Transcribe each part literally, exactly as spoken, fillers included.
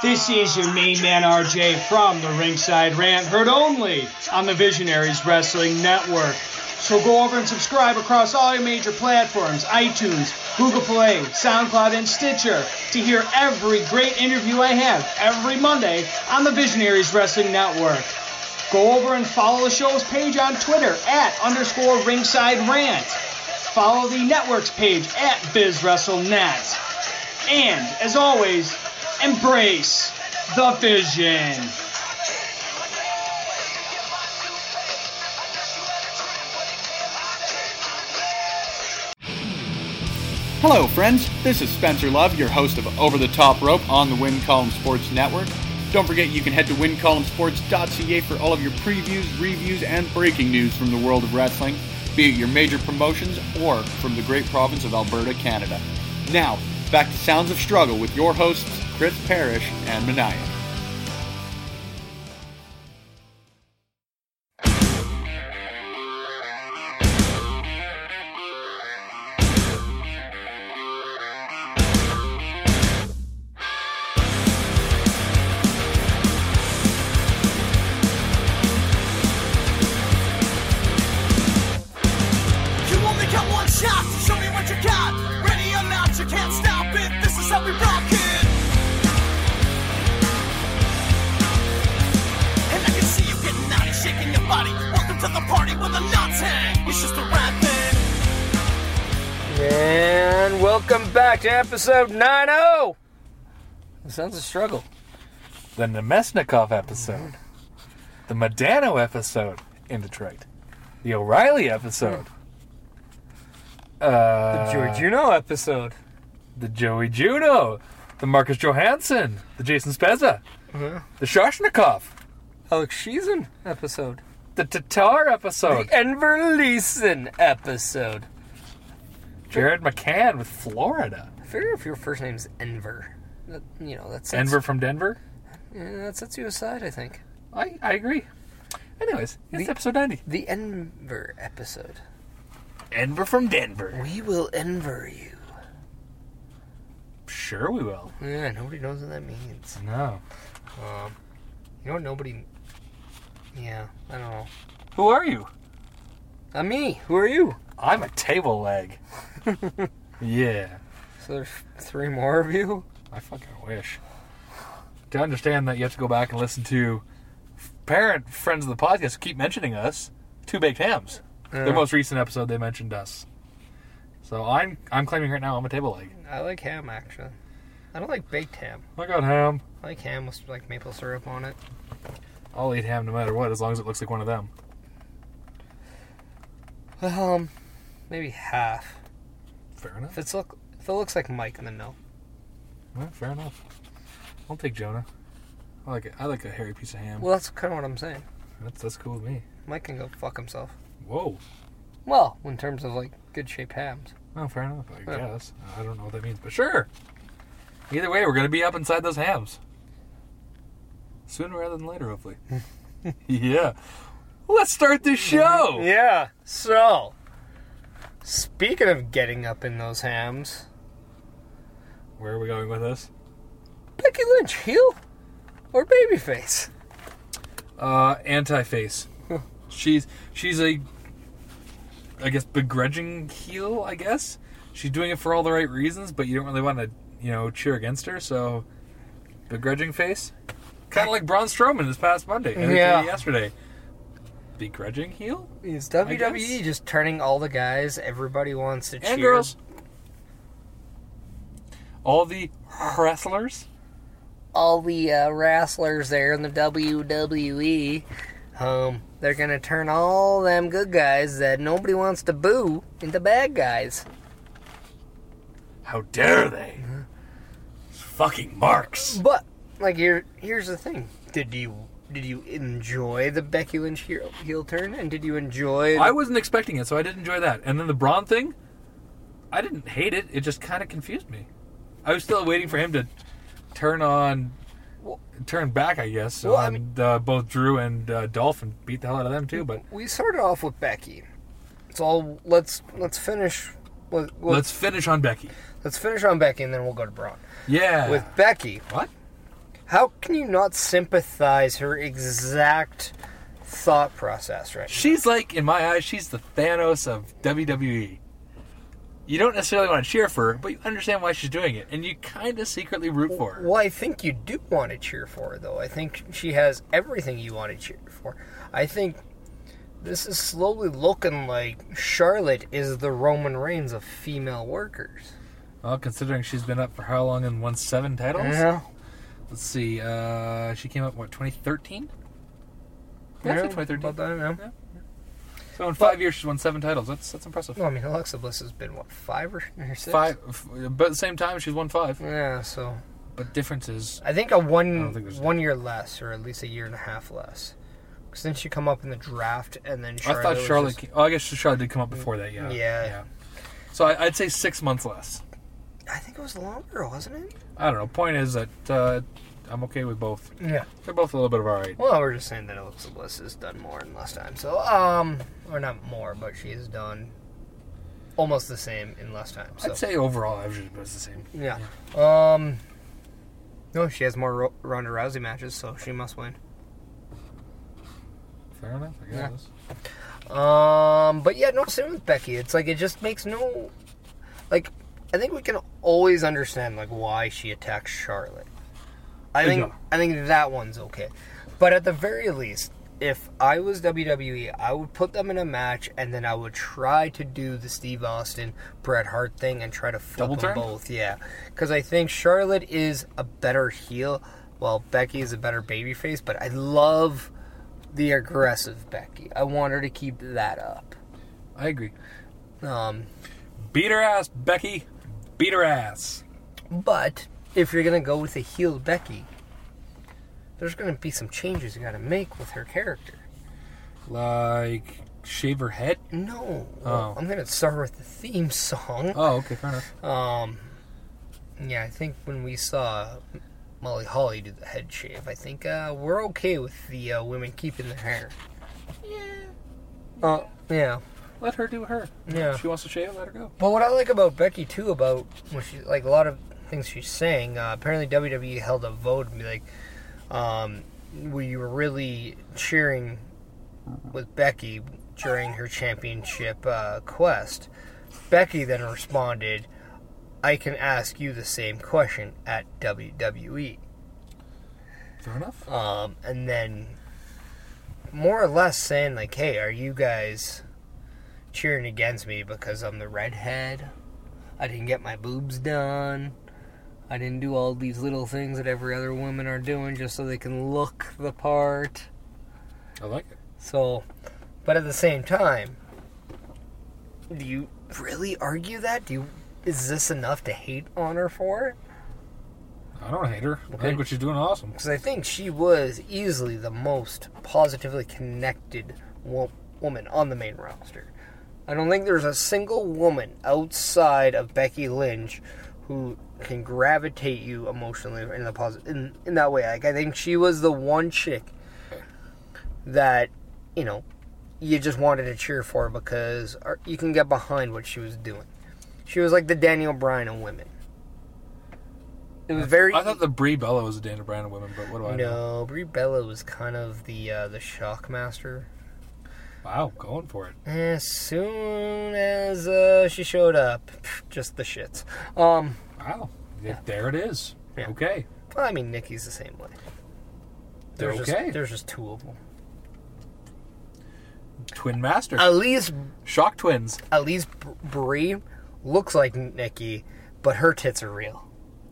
This is your main man R J from the Ringside Rant, heard only on the Visionaries Wrestling Network. So go over and subscribe across all your major platforms, iTunes, Google Play, SoundCloud, and Stitcher, to hear every great interview I have every Monday on the Visionaries Wrestling Network. Go over and follow the show's page on Twitter at underscore Ringside Rant. Follow the network's page at BizWrestleNet. And, as always, embrace the vision. Hello, friends. This is Spencer Love, your host of Over the Top Rope on the Win Column Sports Network. Don't forget you can head to win column sports dot c a for all of your previews, reviews, and breaking news from the world of wrestling, be it your major promotions or from the great province of Alberta, Canada. Now, back to Sounds of Struggle with your hosts, Chris Parrish and Manaya. To episode ninety. The Sounds of Struggle. The Nemesnikov episode. The Modano episode in Detroit. The O'Reilly episode. Hmm. Uh, the Joey Juno episode. The Joey Juno. The Marcus Johansson. The Jason Spezza. Uh-huh. The Shoshnikov. Alex Sheehan episode. The Tatar episode. The Enver Leeson episode. Jared McCann with Florida. I figure if your first name's Enver, that, you know, that's Enver from Denver? Yeah, that sets you aside, I think. I, I agree. Anyways, it's the, episode ninety. The Enver episode. Enver from Denver. We will Enver you. Sure we will. Yeah, nobody knows what that means. No. Um, you know what nobody... Yeah, I don't know. Who are you? I'm me. Who are you? I'm a table leg. Yeah. So there's three more of you? I fucking wish. To understand that you have to go back and listen to parent friends of the podcast who keep mentioning us, Two Baked Hams. Uh, Their most recent episode, they mentioned us. So I'm I'm claiming right now I'm a table leg. I like ham, actually. I don't like baked ham. I got ham. I like ham with like maple syrup on it. I'll eat ham no matter what, as long as it looks like one of them. Um, maybe half. Fair enough. If it's look, if it looks like Mike, then no. Well, fair enough. I'll take Jonah. I like it. I like a hairy piece of ham. Well, that's kind of what I'm saying. That's that's cool with me. Mike can go fuck himself. Whoa. Well, in terms of like good shaped hams. Oh, fair enough. I yeah. guess. I don't know what that means, but sure. Either way, we're gonna be up inside those hams sooner rather than later, hopefully. Yeah. Let's start the show! Yeah. So, speaking of getting up in those hams... Where are we going with this? Becky Lynch, heel or babyface? Uh, anti-face. she's, she's a, I guess, begrudging heel, I guess. She's doing it for all the right reasons, but you don't really want to, you know, cheer against her, so... Begrudging face? Kind of like Braun Strowman this past Monday. Yeah. Yesterday. Begrudging heel? Is W W E just turning all the guys everybody wants to cheer? And girls. All the wrestlers. All the uh, wrestlers there in the W W E. Um, they're going to turn all them good guys that nobody wants to boo into bad guys. How dare they? Mm-hmm. Fucking marks. But, like, here, here's the thing. Did you... Did you enjoy the Becky Lynch heel, heel turn? And did you enjoy... The... I wasn't expecting it, so I did enjoy that. And then the Braun thing, I didn't hate it. It just kind of confused me. I was still waiting for him to turn on... Well, turn back, I guess, well, on I mean, uh, both Drew and uh, Dolph and beat the hell out of them, too. But we started off with Becky. So let's let's finish... With, with, let's finish on Becky. Let's finish on Becky, and then we'll go to Braun. Yeah. With Becky... What? How can you not sympathize her exact thought process right now? She's like, in my eyes, she's the Thanos of W W E. You don't necessarily want to cheer for her, but you understand why she's doing it, and you kind of secretly root for her. Well, I think you do want to cheer for her, though. I think she has everything you want to cheer for. I think this is slowly looking like Charlotte is the Roman Reigns of female workers. Well, considering she's been up for how long and won seven titles? Yeah. Let's see, uh, she came up, what, twenty thirteen? Yeah, Yeah, twenty thherteen. about that, yeah. Yeah. So in five years, she's won seven titles. That's that's impressive. Well, I mean, Alexa Bliss has been, what, five or, or six? Five, f- but at the same time, she's won five. Yeah, so... But difference is, I think a one don't think there's- one year less, or at least a year and a half less. Because then she come up in the draft, and then Charlotte I thought was Charlotte. just- Came, oh, I guess Charlotte did come up before that. Yeah. Yeah. So I, I'd say six months less. I think it was longer, wasn't it? I don't know. Point is that uh, I'm okay with both. Yeah. They're both a little bit of alright. Well, we're just saying that Alexa Bliss has done more in less time. So, um, or not more, but she has done almost the same in less time. So. I'd say overall average is the same. Yeah. Um. No, she has more Ro- Ronda Rousey matches, so she must win. Fair enough. I guess. Um. But yeah, no, same with Becky. It's like it just makes no. Like, I think we can always understand like why she attacks Charlotte. I think Yeah. I think that one's okay, but at the very least, if I was W W E, I would put them in a match, and then I would try to do the Steve Austin, Bret Hart thing, and try to flip Double them turn? both. Yeah, because I think Charlotte is a better heel, while Becky is a better babyface. But I love the aggressive Becky. I want her to keep that up. I agree. Um, Beat her ass, Becky. Beat her ass. but if you're gonna go with a heel Becky, there's gonna be some changes you gotta make with her character. Like shave her head. No, Oh. I'm gonna start with the theme song. Oh, okay, fair enough. Um, yeah, I think when we saw Molly Holly do the head shave, I think uh, we're okay with the uh, women keeping their hair. Yeah. Uh, yeah. Let her do her. Yeah. If she wants to shave, let her go. But what I like about Becky too, about when she like a lot of things she's saying, uh, apparently W W E held a vote and be like, um, we were really cheering with Becky during her championship uh, quest. Becky then responded, I can ask you the same question at W W E. Fair enough. Um, and then more or less saying like, hey, are you guys cheering against me because I'm the redhead? I didn't get my boobs done. I didn't do all these little things that every other woman are doing just so they can look the part. I like it. So, but at the same time, do you really argue that? Do you? Is this enough to hate on her for it? I don't hate her. I Okay. think what she's doing is awesome. Because I think she was easily the most positively connected wo- woman on the main roster. I don't think there's a single woman outside of Becky Lynch who can gravitate you emotionally in the positive in, in that way. Like I think she was the one chick that, you know, you just wanted to cheer for because you can get behind what she was doing. She was like the Daniel Bryan of women. It was very. I thought the Brie Bella was a Dana Bryan of women, but what do I know? No, Brie Bella was kind of the uh, the Shockmaster. Wow, going for it. As soon as uh, she showed up, just the shits. Um, Wow. Yeah. There it is. Yeah. Okay. well, I mean, Nikki's the same way. They're There's okay. Just, there's just two of them. Twin Master. At least, Shock twins. at least Brie looks like Nikki, but her tits are real.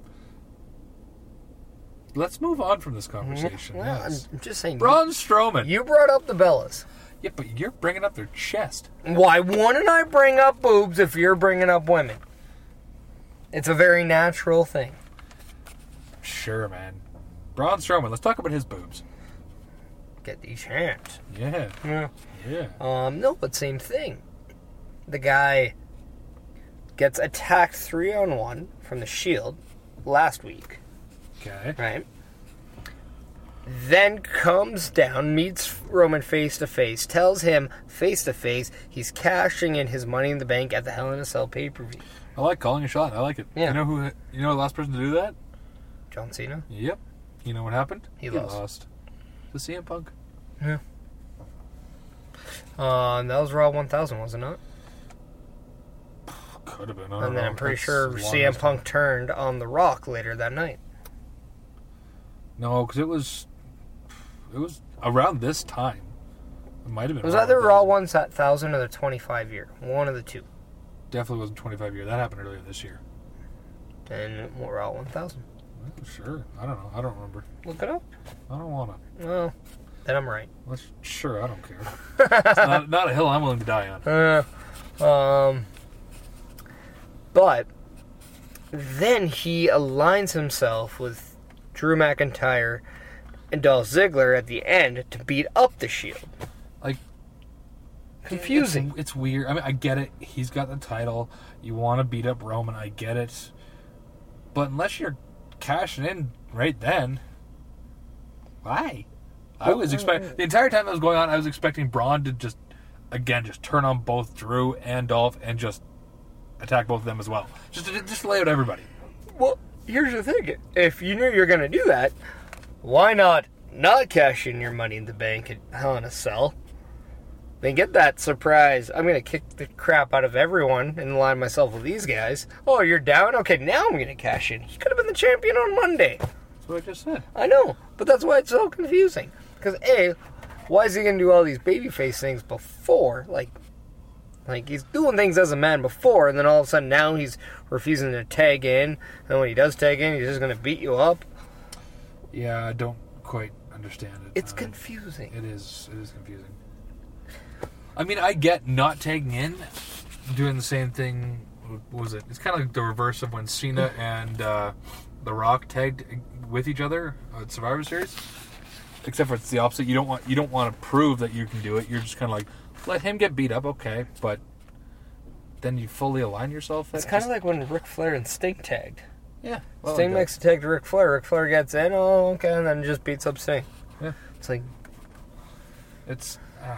Let's move on from this conversation. Well, yes. I'm just saying. Braun Strowman. You brought up the Bellas. Yeah, but you're bringing up their chest. Why wouldn't I bring up boobs if you're bringing up women? It's a very natural thing. Sure, man. Braun Strowman. Let's talk about his boobs. Get these hands. Yeah. Yeah. Yeah. Um, no, but same thing. The guy gets attacked three on one from the Shield last week, Okay. right? Then comes down, meets Roman face to face, tells him face to face he's cashing in his Money in the Bank at the Hell in a Cell pay per view. I like calling a shot. I like it. Yeah. You know who? You know the last person to do that? John Cena. Yep. You know what happened? He lost. lost to C M Punk. Yeah. Uh, that was Raw one thousand, was it not? Could have been. I don't And then know. I'm pretty That's sure the C M longest Punk one. turned on The Rock later that night. No, because it was it was around this time. It might have been. It was Raw either one Raw thousand. one thousand or the twenty-five year. One of the two. Definitely wasn't twenty-five year. That happened earlier this year. And Raw one thousand. Well, sure. I don't know. I don't remember. Look it up. I don't want to. Well, then I'm right. Well, sure, I don't care. It's not, not a hill I'm willing to die on. Uh, um, but then he aligns himself with Drew McIntyre and Dolph Ziggler at the end to beat up the Shield. Like, Confusing. It's, it's weird. I mean, I get it. He's got the title. You want to beat up Roman. I get it. But unless you're cashing in right then, why? I was expecting the entire time that was going on. I was expecting Braun to just, again, just turn on both Drew and Dolph and just attack both of them as well. Just to, just to lay out everybody. Well, here's the thing. If you knew you were going to do that, why not not cash in your Money in the Bank at Hell in a Cell? Then get that surprise. I'm going to kick the crap out of everyone and align myself with these guys. Oh, you're down? Okay, now I'm going to cash in. You could have been the champion on Monday. That's what I just said. I know, but that's why it's so confusing. Because A, why is he going to do all these babyface things before? Like, like he's doing things as a man before, and then all of a sudden now he's refusing to tag in. And when he does tag in, he's just going to beat you up. Yeah, I don't quite understand it. It's Um, confusing. It is. It is confusing. I mean, I get not tagging in, doing the same thing. What was it? It's kind of like the reverse of when Cena and uh, The Rock tagged with each other at Survivor Series. Except for it's the opposite. You don't want you don't want to prove that you can do it. You're just kind of like, let him get beat up, okay, but then you fully align yourself. It's kind of like when Ric Flair and Sting tagged. yeah. Well, Sting like makes a tag to Ric Flair. Ric Flair gets in, oh, okay, and then just beats up Sting. Yeah. It's like, It's, uh,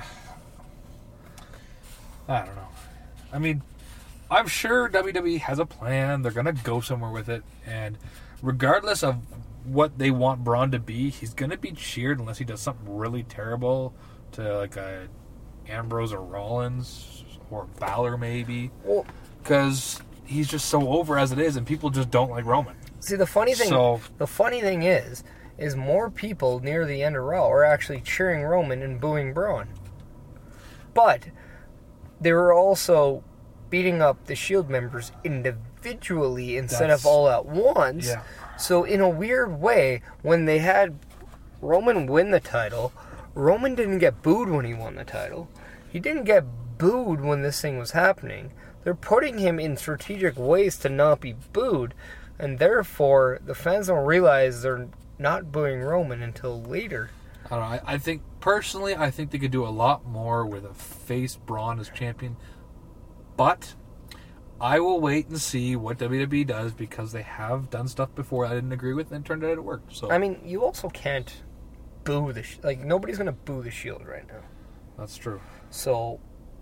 I don't know. I mean, I'm sure W W E has a plan. They're gonna go somewhere with it, and regardless of what they want Braun to be, he's gonna be cheered unless he does something really terrible to like a Ambrose or Rollins or Balor maybe, well, because he's just so over as it is, and people just don't like Roman. see, the funny thing, So- the funny thing is, is more people near the end of Raw are actually cheering Roman and booing Braun. But they were also beating up the Shield members individually instead That's- of all at once. Yeah. So in a weird way, when they had Roman win the title, Roman didn't get booed when he won the title. He didn't get booed when this thing was happening. They're putting him in strategic ways to not be booed, and therefore the fans don't realize they're not booing Roman until later. I don't know. I, I think personally, I think they could do a lot more with a face Braun as champion. But I will wait and see what W W E does because they have done stuff before I didn't agree with and it turned out it worked. So I mean, you also can't boo the sh- like nobody's gonna boo the Shield right now. that's true. So,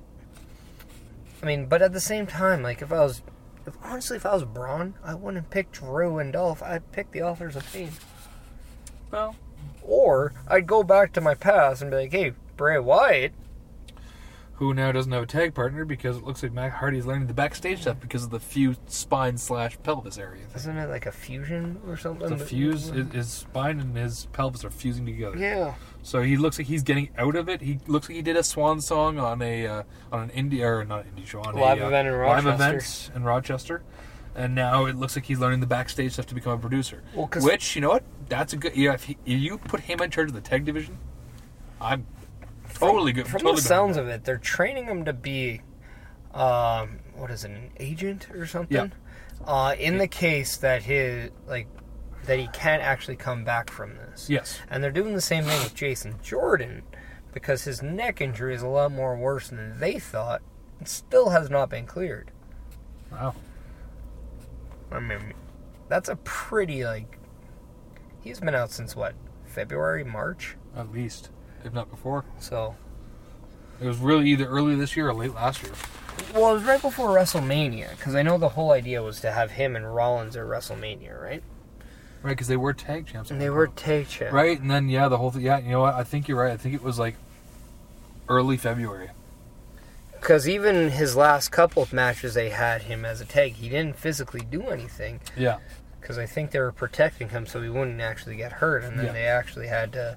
I mean, but at the same time, like if I was, if honestly, if I was Braun, I wouldn't pick Drew and Dolph. I'd pick the Authors of Pain. Well, Or I'd go back to my past and be like, hey, Bray Wyatt. who now doesn't have a tag partner because it looks like Matt Hardy's learning the backstage stuff because of the fused spine slash pelvis area. Isn't it like a fusion or something? The fuse, his, his spine and his pelvis are fusing together. Yeah. So he looks like he's getting out of it. He looks like he did a swan song on a uh, on an indie or not indie show on Live a event in uh, live Rochester. event in Rochester, and now it looks like he's learning the backstage stuff to become a producer. Well, 'cause- Which you know what? That's a good. Yeah, if, he, if you put him in charge of the tag division, I'm totally good. From totally the behind sounds that. of it, they're training him to be, um, what is it, an agent or something? Yeah. Uh, in the case that his like that he can't actually come back from this. Yes. And they're doing the same thing with Jason Jordan because his neck injury is a lot more worse than they thought. It still has not been cleared. Wow. I mean, that's a pretty like. He's been out since what, February, March? At least, if not before. So. It was really either early this year or late last year. Well, it was right before WrestleMania, because I know the whole idea was to have him and Rollins at WrestleMania, right? Right, because they were tag champs. And they were tag champs. Right, and then, yeah, the whole thing. Yeah, you know what? I think you're right. I think it was like early February. Because even his last couple of matches they had him as a tag, he didn't physically do anything. Yeah. Because I think they were protecting him so he wouldn't actually get hurt, and then Yeah. they actually had to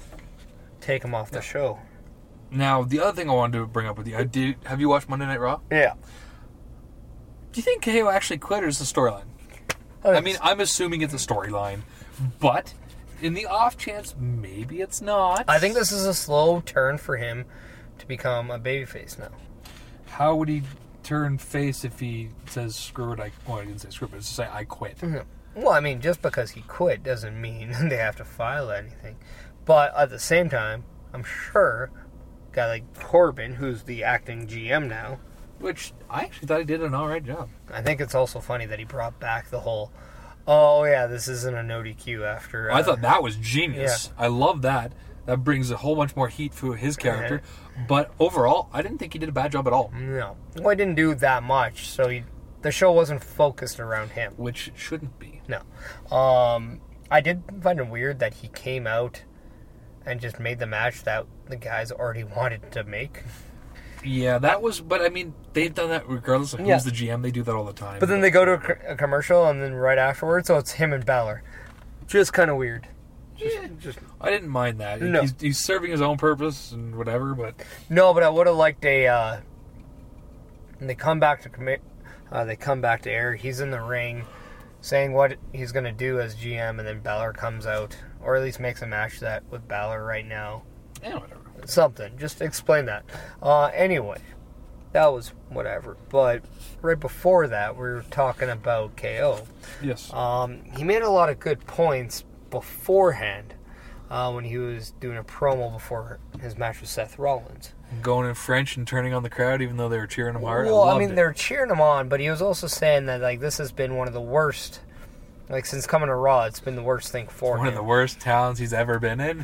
take him off the Yeah. show. Now, the other thing I wanted to bring up with you, I did. Have you watched Monday Night Raw? Yeah. Do you think K O actually quit, or is it a storyline? I mean, I'm assuming it's a storyline, but in the off chance, maybe it's not. I think this is a slow turn for him to become a babyface now. How would he turn face if he says screw it? I well, I didn't say screw it, but it's to say I quit. Mm-hmm. Well, I mean, just because he quit doesn't mean they have to file anything. But at the same time, I'm sure a guy like Corbin, who's the acting G M now, Which I actually thought he did an all right job. I think it's also funny that he brought back the whole, oh yeah, this isn't a no D Q after. Uh, I thought that was genius. I love that. That brings a whole bunch more heat to his character. But overall, I didn't think he did a bad job at all. No, well, he didn't do that much, so he, the show wasn't focused around him. Which shouldn't be. No, um, I did find it weird that he came out and just made the match that the guys already wanted to make. Yeah, that was. But I mean, they've done that regardless of who's Yeah. the G M. They do that all the time. But then they go to a, co- a commercial, and then right afterwards, so it's him and Balor. Just kind of weird. Just, Yeah. just I didn't mind that. No. He's, he's serving his own purpose and whatever. But no, but I would have liked a. Uh, and they come back to commit. Uh, they come back to air. He's in the ring, saying what he's gonna do as G M, and then Balor comes out, or at least makes a match that with Balor right now. yeah, whatever. Something. Just explain that. Uh, anyway, that was whatever. But right before that, we were talking about K O. Yes. Um, he made a lot of good points beforehand uh, when he was doing a promo before his match with Seth Rollins. Going in French and turning on the crowd, even though they were cheering him hard. Well, I, I, loved mean, it. they're cheering him on, but he was also saying that like this has been one of the worst. Like since coming to Raw, it's been the worst thing for one him. of the worst towns he's ever been in.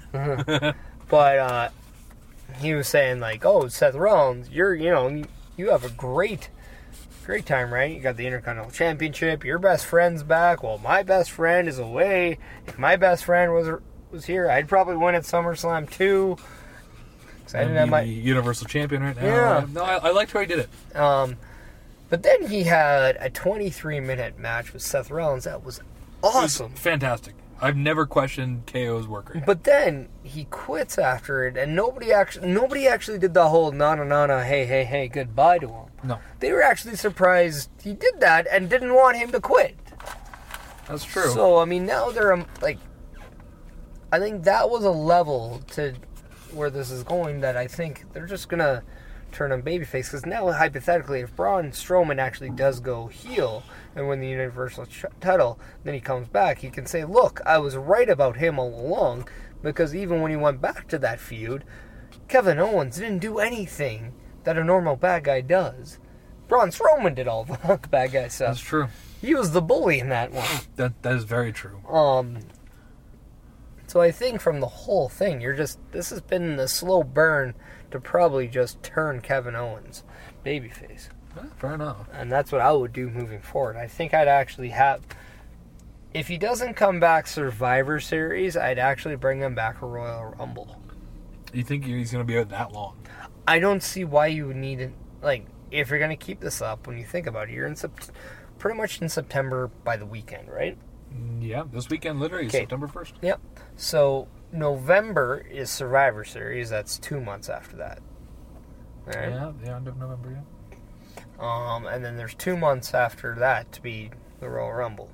But uh, he was saying like, "Oh, Seth Rollins, you're you know you, you have a great, great time, right? You got the Intercontinental Championship. Your best friend's back. Well, my best friend is away. If my best friend was was here, I'd probably win at SummerSlam too. 'Cause I And didn't have be my the Universal Champion right now. Yeah. No, I, I liked how he did it. um." But then he had a twenty-three minute match with Seth Rollins that was awesome. It was fantastic. I've never questioned K O's work rate. But then he quits after it, and nobody actually nobody actually did the whole na na na na hey hey hey goodbye to him. No, They were actually surprised he did that and didn't want him to quit. that's true. So I mean, now they're um, like, I think that was a level to where this is going that I think they're just gonna turn him babyface, because now hypothetically, if Braun Strowman actually does go heel and win the Universal ch- title, then he comes back, he can say, look, I was right about him all along, because even when he went back to that feud, Kevin Owens didn't do anything that a normal bad guy does. Braun Strowman did all the bad guy that's stuff. true. He was the bully in that one. That that is very true. Um, so I think from the whole thing, you're just, this has been the slow burn to probably just turn Kevin Owens babyface. Yeah, fair enough. And that's what I would do moving forward. I think I'd actually have, if he doesn't come back Survivor Series, I'd actually bring him back a Royal Rumble. You think he's going to be out that long? I don't see why you would need it, like, if you're going to keep this up, when you think about it, you're in Sept- pretty much in September by the weekend, right? Mm, Yeah, this weekend literally is Okay. September first. Yep. So November is Survivor Series. That's two months after that. All right. Yeah, the end of November, yeah. Um, and then there's two months after that to be the Royal Rumble.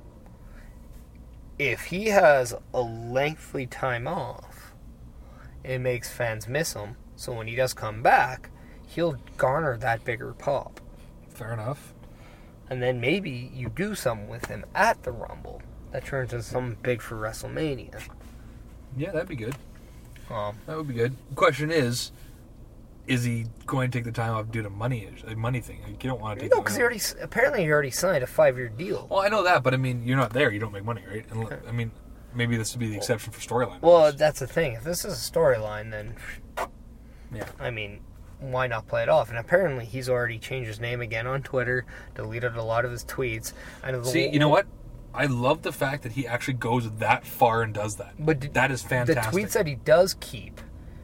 If he has a lengthy time off, it makes fans miss him. So when he does come back, he'll garner that bigger pop. Fair enough. And then maybe you do something with him at the Rumble that turns into something big for WrestleMania. Yeah, that'd be good. Um, That would be good. The question is, is he going to take the time off due to money, a money thing? Like, you don't want to take no, the because he already apparently he already signed a five-year deal. Well, I know that, but I mean, you're not there. You don't make money, right? And, I mean, maybe this would be the exception for storyline. Well, that's the thing. If this is a storyline, then yeah. I mean, why not play it off? And apparently, he's already changed his name again on Twitter, deleted a lot of his tweets. And the See, you know what? I love the fact that he actually goes that far and does that. But d- that is fantastic. The tweets that he does keep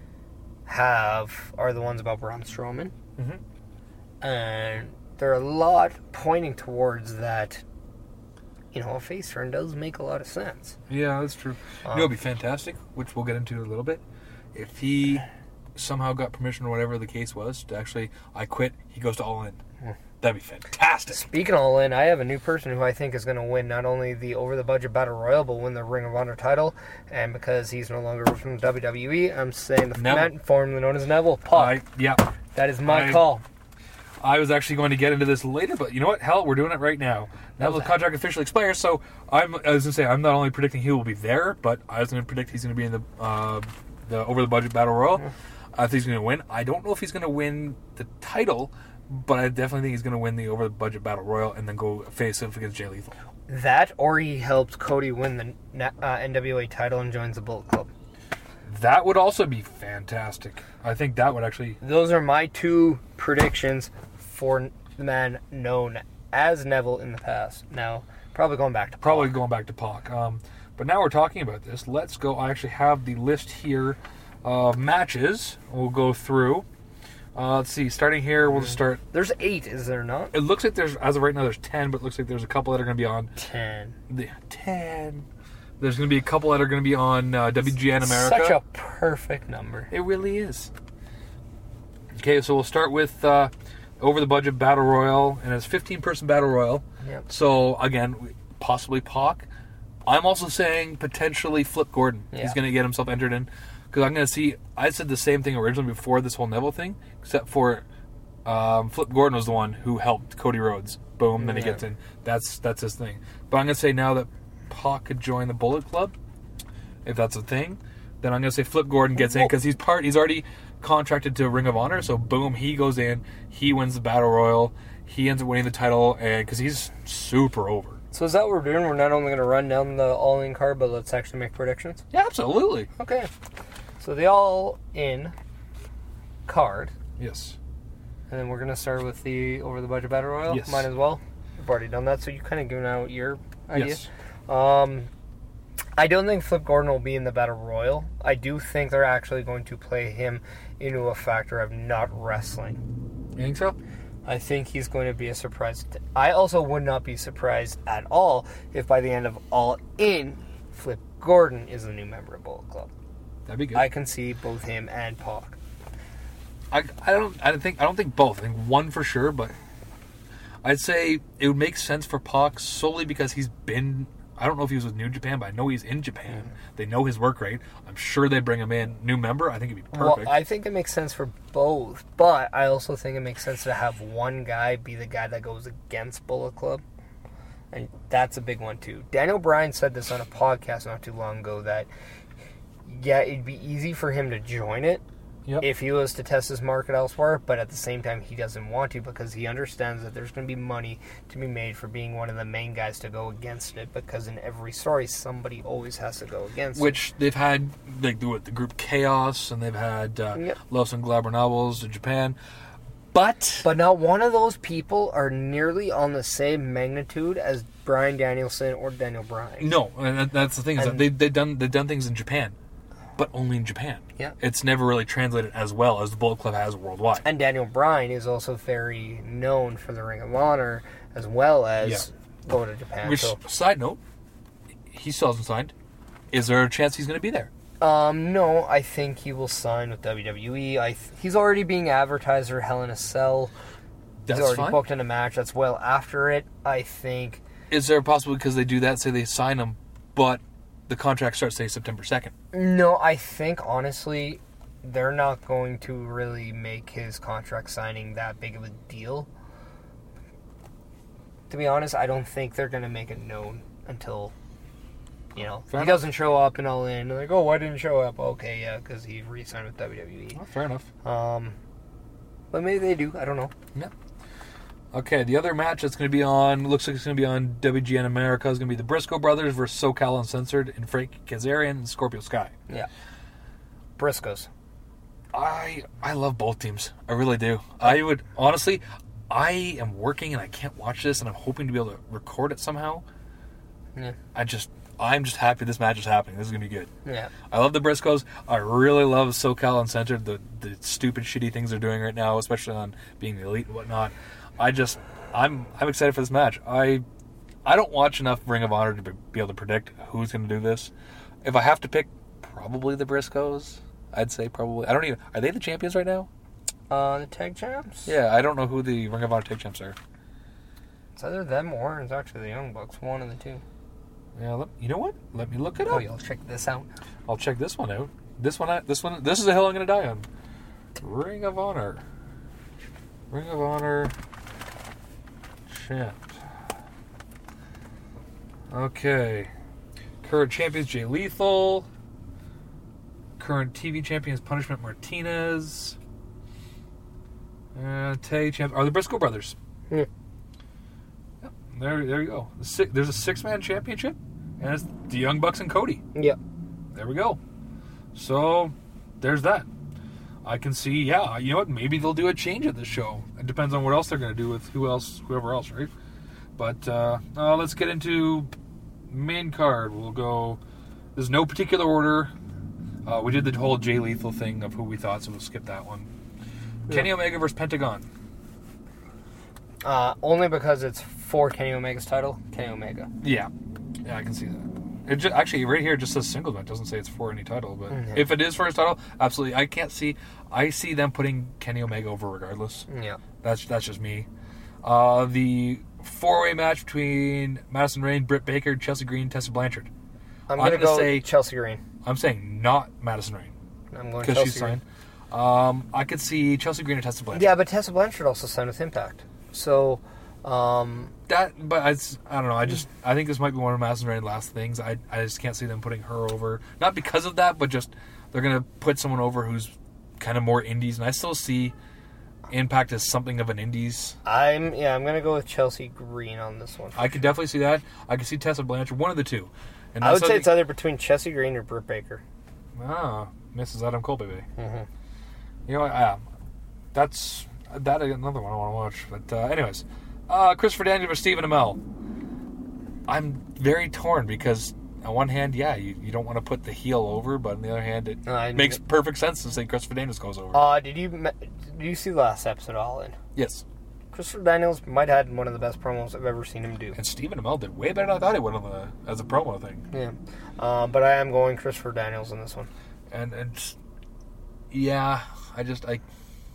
have are the ones about Braun Strowman. Mm-hmm. And there are a lot pointing towards that, you know, a face turn does make a lot of sense. Yeah, that's true. Um, you know, it would be fantastic, which we'll get into in a little bit, if he somehow got permission or whatever the case was to actually, I quit, he goes to All In. That'd be fantastic. Speaking of All In, I have a new person who I think is going to win not only the over-the-budget Battle Royal, but win the Ring of Honor title. And because he's no longer from W W E, I'm saying the Neville. man formerly known as Neville. Pac. I, yeah. That is my I- call. I was actually going to get into this later, but you know what? Hell, we're doing it right now. Now the contract officially expires, so I'm, I was going to say, I'm not only predicting he will be there, but I was going to predict he's going to be in the uh, the over-the-budget Battle Royal. I think he's going to win. I don't know if he's going to win the title, but I definitely think he's going to win the over-the-budget Battle Royal and then go face off against Jay Lethal. That, or he helps Cody win the uh, N W A title and joins the Bullet Club. That would also be fantastic. I think that would actually... Those are my two predictions for the man known as Neville in the past. Now, probably going back to Pac. Probably going back to Pac. Um, but now we're talking about this. Let's go. I actually have the list here of matches. We'll go through. Uh, let's see. Starting here, we'll just start. There's eight, is there not? It looks like there's, as of right now, there's ten, but it looks like there's a couple that are going to be on. Ten. The, ten. There's going to be a couple that are going to be on uh, W G N America. Such a perfect number. It really is. Okay, so we'll start with uh, Over the Budget Battle Royal, and it's fifteen-person Battle Royal. Yep. So, again, possibly Pac. I'm also saying potentially Flip Gordon. Yeah. He's going to get himself entered in. Because I'm going to see... I said the same thing originally before this whole Neville thing, except for um, Flip Gordon was the one who helped Cody Rhodes. Boom, then he Yeah. gets in. That's that's his thing. But I'm going to say now that Pac could join the Bullet Club, if that's a thing, then I'm going to say Flip Gordon gets in because he's part. He's already contracted to Ring of Honor, so boom, he goes in, he wins the Battle Royal, he ends up winning the title, and because he's super over. So is that what we're doing? We're not only going to run down the all-in card, but let's actually make predictions? Yeah, absolutely. Okay. So the all-in card, Yes. and then we're going to start with the over-the-budget Battle Royal. Yes. Mine as well. We've already done that, so you kind of given out your idea. Yes. Um, I don't think Flip Gordon will be in the Battle Royal. I do think they're actually going to play him into a factor of not wrestling. You think so? I think he's going to be a surprise. I also would not be surprised at all if by the end of All In, Flip Gordon is the new member of Bullet Club. That'd be good. I can see both him and Pac. I, I don't I don't think I don't think both. I think one for sure, but I'd say it would make sense for Pac solely because he's been. I don't know if he was with New Japan, but I know he's in Japan. Mm. They know his work rate. I'm sure they'd bring him in. New member, I think it'd be perfect. Well, I think it makes sense for both, but I also think it makes sense to have one guy be the guy that goes against Bullet Club. And that's a big one, too. Daniel Bryan said this on a podcast not too long ago that, yeah, it'd be easy for him to join it Yep. if he was to test his market elsewhere, but at the same time, he doesn't want to because he understands that there's going to be money to be made for being one of the main guys to go against it because in every story, somebody always has to go against Which it. they've had, like, the, the group Chaos, and they've had uh, Yep. Loves and Glamour Novels in Japan. But... But not one of those people are nearly on the same magnitude as Bryan Danielson or Daniel Bryan. No, and that, that's the thing. Is that And- they, they've, done, they've done things in Japan, but only in Japan. Yeah. It's never really translated as well as the Bullet Club has worldwide. And Daniel Bryan is also very known for the Ring of Honor as well as Yeah. going to Japan. Which, so, side note, he still hasn't signed. Is there a chance he's going to be there? um, no, I think he will sign with W W E. I th- he's already being advertised for Hell in a Cell. That's he's already fine. booked in a match that's well after it. I think. Is there a possibility because they do that, say they sign him, but the contract starts, say, September second? No, I think, honestly, they're not going to really make his contract signing that big of a deal. To be honest, I don't think they're going to make it known until, you know, Fair he enough. doesn't show up and all in. They're like, oh, why didn't he show up? Okay, yeah, because he re-signed with W W E. Oh, fair enough. Um, but maybe they do. I don't know. Yeah. Okay, the other match that's going to be on, looks like it's going to be on W G N America, is going to be the Briscoe Brothers versus SoCal Uncensored and Frankie Kazarian and Scorpio Sky. Yeah. Briscoes. I I love both teams. I really do. I would, honestly, I am working and I can't watch this and I'm hoping to be able to record it somehow. Yeah. I just, I'm just happy this match is happening. This is gonna be good. Yeah. I love the Briscoes. I really love SoCal Uncensored. The the stupid, shitty things they're doing right now, especially on being the elite and whatnot. I just, I'm, I'm excited for this match. I, I don't watch enough Ring of Honor to be, be able to predict who's gonna do this. If I have to pick, probably the Briscoes. I'd say probably. I don't even. Are they the champions right now? Uh, the tag champs? Yeah, I don't know who the Ring of Honor tag champs are. It's either them or it's actually the Young Bucks. One of the two. Yeah, let, you know what? Let me look it Oh, up. you'll check this out. I'll check this one out. This one, I, this one, this is the hill I'm gonna die on. Ring of Honor. Ring of Honor champ. Okay. Current champions Jay Lethal. Current T V champions Punishment Martinez. Uh, tag champs are the Briscoe brothers. Yeah. Yep, there, there you go. The six, there's a six-man championship, and it's the Young Bucks and Cody. Yep. There we go. So, there's that. I can see, yeah, you know what? Maybe they'll do a change at this show. It depends on what else they're going to do with who else, whoever else, right? But uh, uh, let's get into main card. We'll go. There's no particular order. Uh, we did the whole Jay Lethal thing of who we thought, so we'll skip that one. Yeah. Kenny Omega versus Pentagon. Uh, only because it's for Kenny Omega's title, Kenny Omega. Yeah, yeah, I can see that. It just, actually, right here, it just says singles match. It doesn't say it's for any title, but mm-hmm. if it is for his title, absolutely. I can't see. I see them putting Kenny Omega over regardless. Yeah, that's that's just me. Uh, the four-way match between Madison Rayne, Britt Baker, Chelsea Green, Tessa Blanchard. I'm, I'm going to go say Chelsea Green. I'm saying not Madison Rayne. I'm going because Chelsea she's Green. signed. Um, I could see Chelsea Green and Tessa Blanchard. Yeah, but Tessa Blanchard also signed with Impact. So, um... That, but I, I don't know, I just, I think this might be one of Madison Rayne's last things. I, I just can't see them putting her over. Not because of that, but just, they're going to put someone over who's kind of more indies, and I still see Impact as something of an indies. I'm, yeah, I'm going to go with Chelsea Green on this one. I could definitely see that. I could see Tessa Blanchard, one of the two. And I would say it's either between Chelsea Green or Britt Baker. Ah, Missus Adam Cole, baby. Mm-hmm. You know, yeah, that's that another one I want to watch. But uh, anyways, uh, Christopher Daniels versus Stephen Amell. I'm very torn because on one hand, yeah, you, you don't want to put the heel over, but on the other hand, it uh, makes perfect sense to say Christopher Daniels goes over. Uh, did you did you see the last episode All In? Yes. Christopher Daniels might have had one of the best promos I've ever seen him do. And Stephen Amell did way better than I thought he would on the as a promo thing. Yeah, uh, but I am going Christopher Daniels in this one. And and yeah, I just I.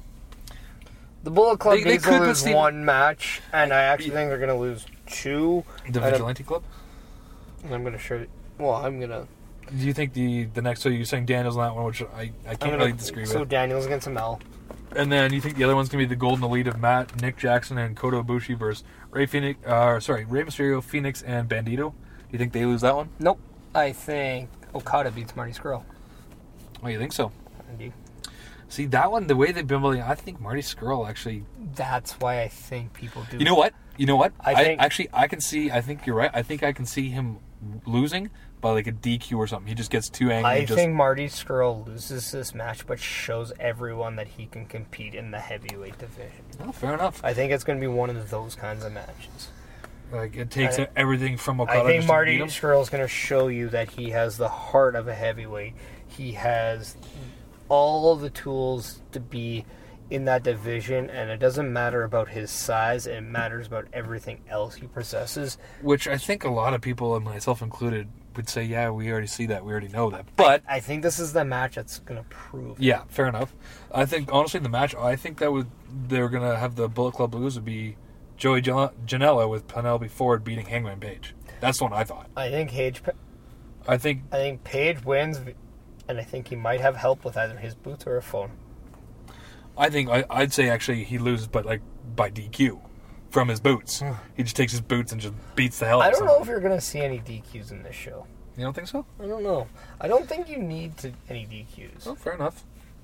The Bullet Club they, needs they to lose Steve... one match, and I actually think they're going to lose two. The Vigilante Club? I'm going to show you. Well, I'm going to... Do you think the, the next... So you're saying Daniels on that one, which I, I can't gonna, really disagree so with. So Daniels against Amell. And then you think the other one's going to be the Golden Elite of Matt, Nick Jackson, and Kota Ibushi versus Rey Phoenix... Uh, sorry, Rey Mysterio, Phoenix, and Bandito? Do you think they lose that one? Nope. I think Okada beats Marty Scurll. Oh, you think so? I do. See, that one, the way they've been building, I think Marty Scurll actually... That's why I think people do. You know what? You know what? I, think... I actually, I can see, I think you're right. I think I can see him losing by like a D Q or something. He just gets too angry. I just... think Marty Scurll loses this match, but shows everyone that he can compete in the heavyweight division. Oh, fair enough. I think it's going to be one of those kinds of matches. Like, it takes I, everything from Okada. I think Marty Scurll is going to show you that he has the heart of a heavyweight. He has all the tools to be in that division, and it doesn't matter about his size. It matters about everything else he possesses. Which I think a lot of people, and myself included, would say, yeah, we already see that. We already know that. But I, I think this is the match that's going to prove Yeah, fair enough. I think, honestly, the match, I think that would they're going to have the Bullet Club lose would be Joey Janela with Penelope Ford beating Hangman Page. That's the one I thought. I think Page... I think... I think Page wins, and I think he might have help with either his boots or a phone. I think I, I'd say actually he loses, but like by D Q from his boots. He just takes his boots and just beats the hell out of I don't someone. know if you're going to see any D Qs in this show. You don't think so? I don't know. I don't think you need to any D Qs. Oh, fair enough.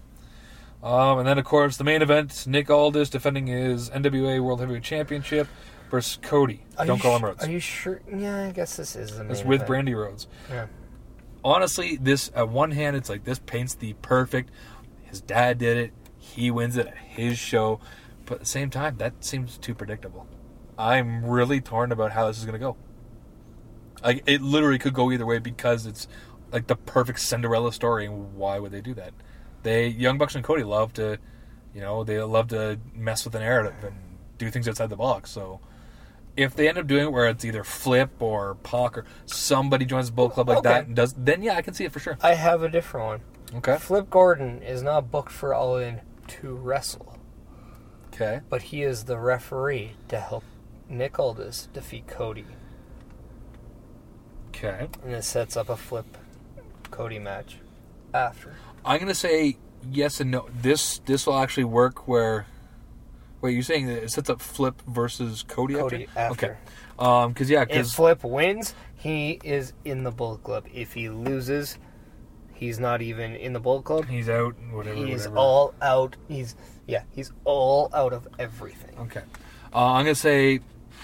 Um, and then, of course, the main event, Nick Aldis defending his N W A World Heavyweight Championship versus Cody. Are Don't call him sh- Rhodes. Are you sure? Yeah, I guess this is the main It's with event. Brandy Rhodes. Yeah. Honestly, this, at one hand, it's like this paints the perfect, his dad did it, he wins it at his show, but at the same time, that seems too predictable. I'm really torn about how this is going to go. Like, it literally could go either way because it's like the perfect Cinderella story. And why would they do that? They Young Bucks and Cody love to, you know, they love to mess with the narrative and do things outside the box. So if they end up doing it where it's either Flip or Pac or somebody joins the Bullet Club like Okay. that and does, then yeah, I can see it for sure. I have a different one. Okay. Flip Gordon is not booked for All In to wrestle, Okay. but he is the referee to help Nick Aldis defeat Cody. Okay. And it sets up a Flip Cody match after. I'm gonna say yes and no. This this will actually work. Where, wait, you're saying that it sets up Flip versus Cody, Cody after? after. Okay. Um, because yeah, If because Flip wins, he is in the Bullet Club. If he loses, he's not even in the Bullet Club. he's out. Whatever. He's whatever. all out. He's yeah. He's all out of everything. Okay. Uh, I'm gonna say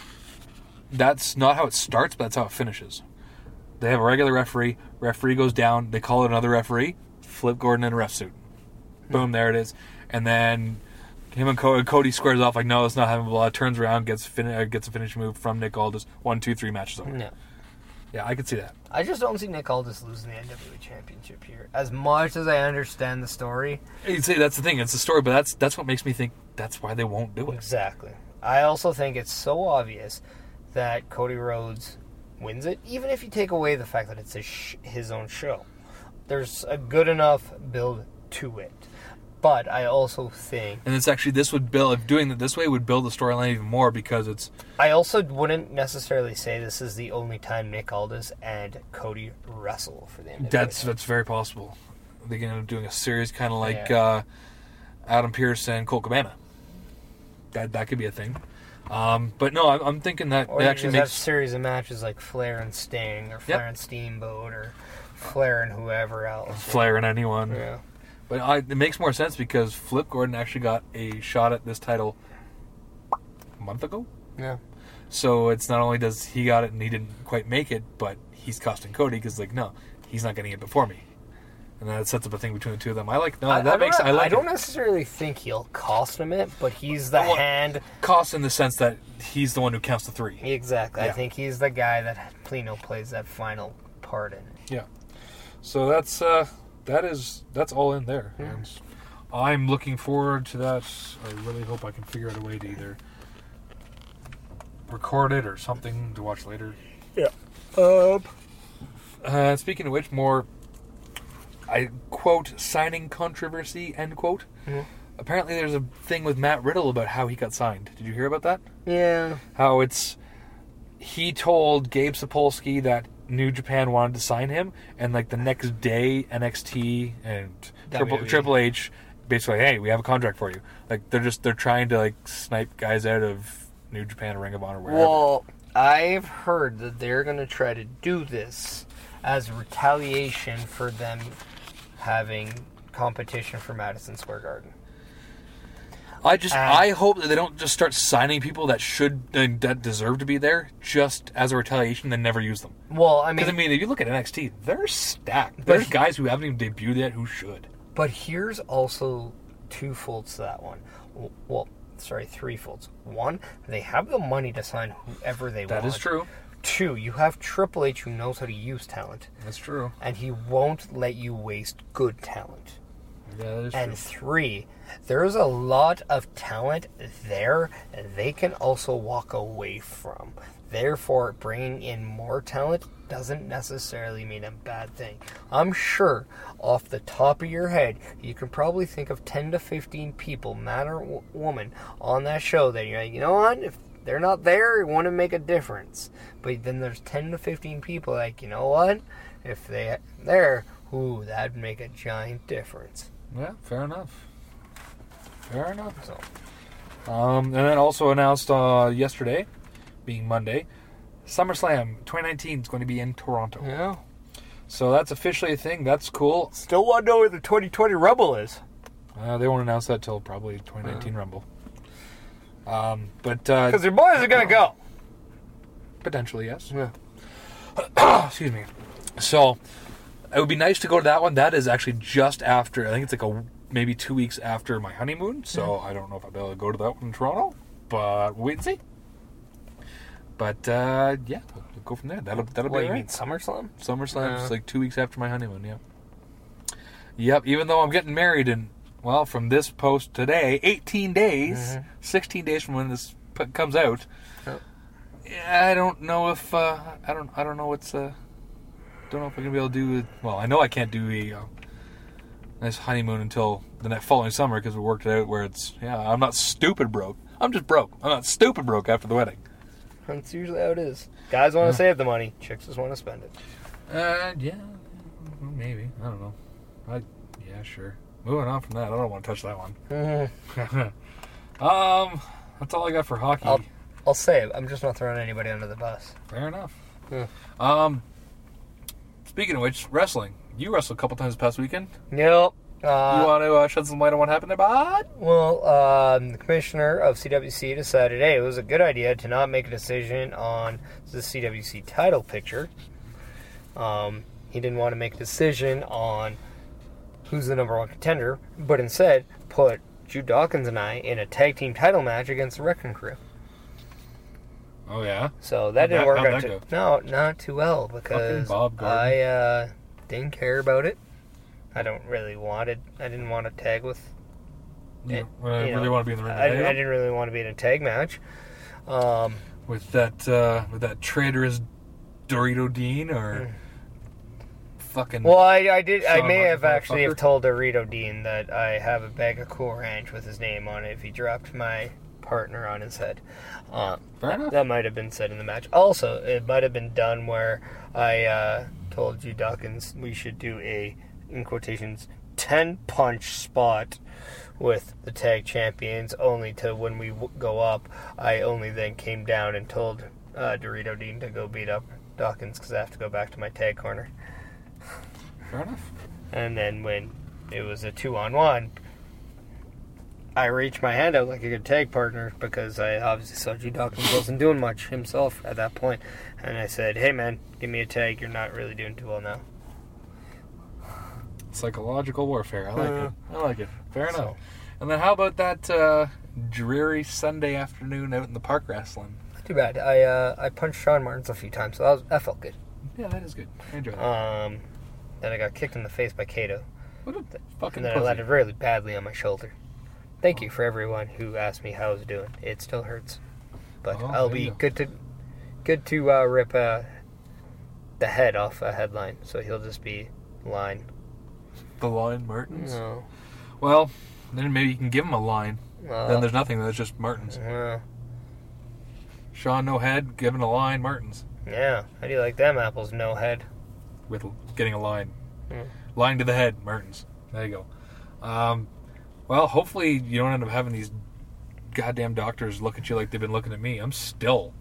that's not how it starts, but that's how it finishes. They have a regular referee. Referee goes down. They call it another referee. Flip Gordon in a ref suit. Boom, there it is. And then him and Cody, Cody squares off like, no, it's not having blah. Turns around, gets fin- uh, gets a finish move from Nick Aldis. One, two, three matches over. No. Yeah, I could see that. I just don't see Nick Aldis losing the N W A Championship here. As much as I understand the story, You'd say that's the thing. It's the story, but that's that's what makes me think that's why they won't do it. exactly. I also think it's so obvious that Cody Rhodes wins it, even if you take away the fact that it's his, sh- his own show. There's a good enough build to it. But I also think... And it's actually, this would build, if doing it this way would build the storyline even more because it's... I also wouldn't necessarily say this is the only time Nick Aldis and Cody wrestle for the N W A. That's that's very possible. They can end up doing a series kind of like Yeah. uh, Adam Pearce and Colt Cabana. That that could be a thing. Um, but no, I'm, I'm thinking that Or it you actually just have makes... series of matches like Flair and Sting, or Flair Yep. and Steamboat, or Flair and whoever else. Flair and anyone. Yeah. But I, it makes more sense because Flip Gordon actually got a shot at this title a month ago. Yeah. So it's not only does he got it and he didn't quite make it, but he's costing Cody because like no, he's not getting it before me, and that sets up a thing between the two of them. I like no, I, that I makes don't, I like I don't it. necessarily think he'll cost him it, but he's the Well, hand. Cost in the sense that he's the one who counts the three. Exactly. I Yeah. think he's the guy that Plino plays that final part in. Yeah. So that's uh, that is that's all in there. And I'm looking forward to that. I really hope I can figure out a way to either record it or something to watch later. Yeah. Um. Uh, speaking of which, more I quote signing controversy end quote. Mhm. Apparently, there's a thing with Matt Riddle about how he got signed. Did you hear about that? Yeah. How it's he told Gabe Sapolsky that New Japan wanted to sign him, and like the next day, N X T and Triple, W W E. Triple H basically, hey, we have a contract for you. Like they're just they're trying to like snipe guys out of New Japan, Ring of Honor, wherever. Well, I've heard that they're going to try to do this as retaliation for them having competition for Madison Square Garden. I just And- I hope that they don't just start signing people that should uh, that deserve to be there just as a retaliation, then never use them. Well, I Because mean, I mean, if you look at N X T, they're stacked. But- There's guys who haven't even debuted yet who should. but here's also two folds to that one. W- Well, sorry, three folds. One, they have the money to sign whoever they That want. is true. Two, you have Triple H who knows how to use talent, That's true. and he won't let you waste good talent. Yeah, that is And true. three, there's a lot of talent there they can also walk away from. Therefore, bringing in more talent doesn't necessarily mean a bad thing. I'm sure, off the top of your head, you can probably think of ten to fifteen people, man or w- woman, on that show that you're like, you know what, if they're not there, it wouldn't make a difference. But then there's ten to fifteen people like, you know what, if they're there, ooh, that'd make a giant difference. Yeah, fair enough. Fair enough. So, Um, and then also announced uh, yesterday, being Monday, SummerSlam twenty nineteen is going to be in Toronto. yeah. So that's officially a thing. That's cool. Still want to know where the twenty twenty Rumble is. Uh, they won't announce that till probably twenty nineteen Rumble. Um, but uh, Because your boys are going to go. potentially, yes. Yeah. Excuse me. So it would be nice to go to that one. That is actually just after. I think it's like a maybe two weeks after my honeymoon. So I don't know if I'll be able to go to that one in Toronto, but we'll wait and see. But uh, yeah, we'll, we'll go from there. That'll that'll What, be you all mean right. SummerSlam? SummerSlam is No. like two weeks after my honeymoon. Yep. Yep. Even though I'm getting married in well, from this post today, eighteen days, Mhm. sixteen days from when this p- comes out. Oh. Yeah, I don't know if uh, I don't I don't know what's uh, don't know if I'm gonna be able to do it. Well, I know I can't do a uh, nice honeymoon until the next following summer because we worked it out where it's yeah I'm not stupid broke. I'm just broke. I'm not stupid broke after the wedding. That's usually how it is. Guys want to save the money. Chicks just want to spend it. Uh, yeah, maybe. I don't know. I, yeah, sure. Moving on from that, I don't want to touch that one. Mm-hmm. um, that's all I got for hockey. I'll, I'll say it. I'm just not throwing anybody under the bus. Fair enough. Yeah. Um, speaking of which, wrestling. You wrestled a couple times this past weekend. Nope. Uh, you want to uh, shed some light on what happened there, bud? Well, um, the commissioner of C W C decided, hey, it was a good idea to not make a decision on the C W C title picture. Um, he didn't want to make a decision on who's the number one contender, but instead put Jude Dawkins and I in a tag team title match against the Wrecking Crew. Oh, yeah? So that How'd didn't that- work how'd out. that Too, go? no, not too well because Bob Gordon. I uh, didn't care about it. I don't really want it. I didn't want to tag with. You, it, uh, you really know, want to be in the ring I, today, I didn't really want to be in a tag match. Um, with that uh, with that traitorous Dorito Dean or fucking. well, I, I did. I Son may of a have actually have motherfucker. told Dorito Dean that I have a bag of Cool Ranch with his name on it if he dropped my partner on his head. Um, Fair that, enough. that might have been said in the match. Also, it might have been done where I uh, told you Dawkins we should do a, in quotations, ten punch spot with the tag champions, only to when we w- go up, I only then came down and told uh, Dorito Dean to go beat up Dawkins because I have to go back to my tag corner. Fair enough. And then when it was a two-on-one, I reached my hand out like a good tag partner because I obviously saw Jude Dawkins wasn't doing much himself at that point. And I said, hey man, give me a tag, you're not really doing too well now. Psychological warfare. I like Uh, it. I like it. Fair enough. so- And then how about that uh, dreary Sunday afternoon out in the park wrestling? Not too bad. I uh, I punched Sean Martins a few times, so that, was, that felt good. Yeah, that is good. I enjoy that. Um, then I got kicked in the face by Kato. what a fucking And then I pussy. landed really badly on my shoulder. Thank you for everyone who asked me how I was doing. It still hurts. But Oh, I'll there be you go. good to good to uh, rip uh, the head off a headline, so he'll just be line. The line Martins. No. Well, then maybe you can give him a line. Well, then there's nothing. That's just Martins. well, Sean no head, giving a line Martins yeah. How do you like them apples? No head. with getting a line. Hmm. Line to the head, Martins. There you go. Um, well, hopefully you don't end up having these goddamn doctors look at you like they've been looking at me. I'm still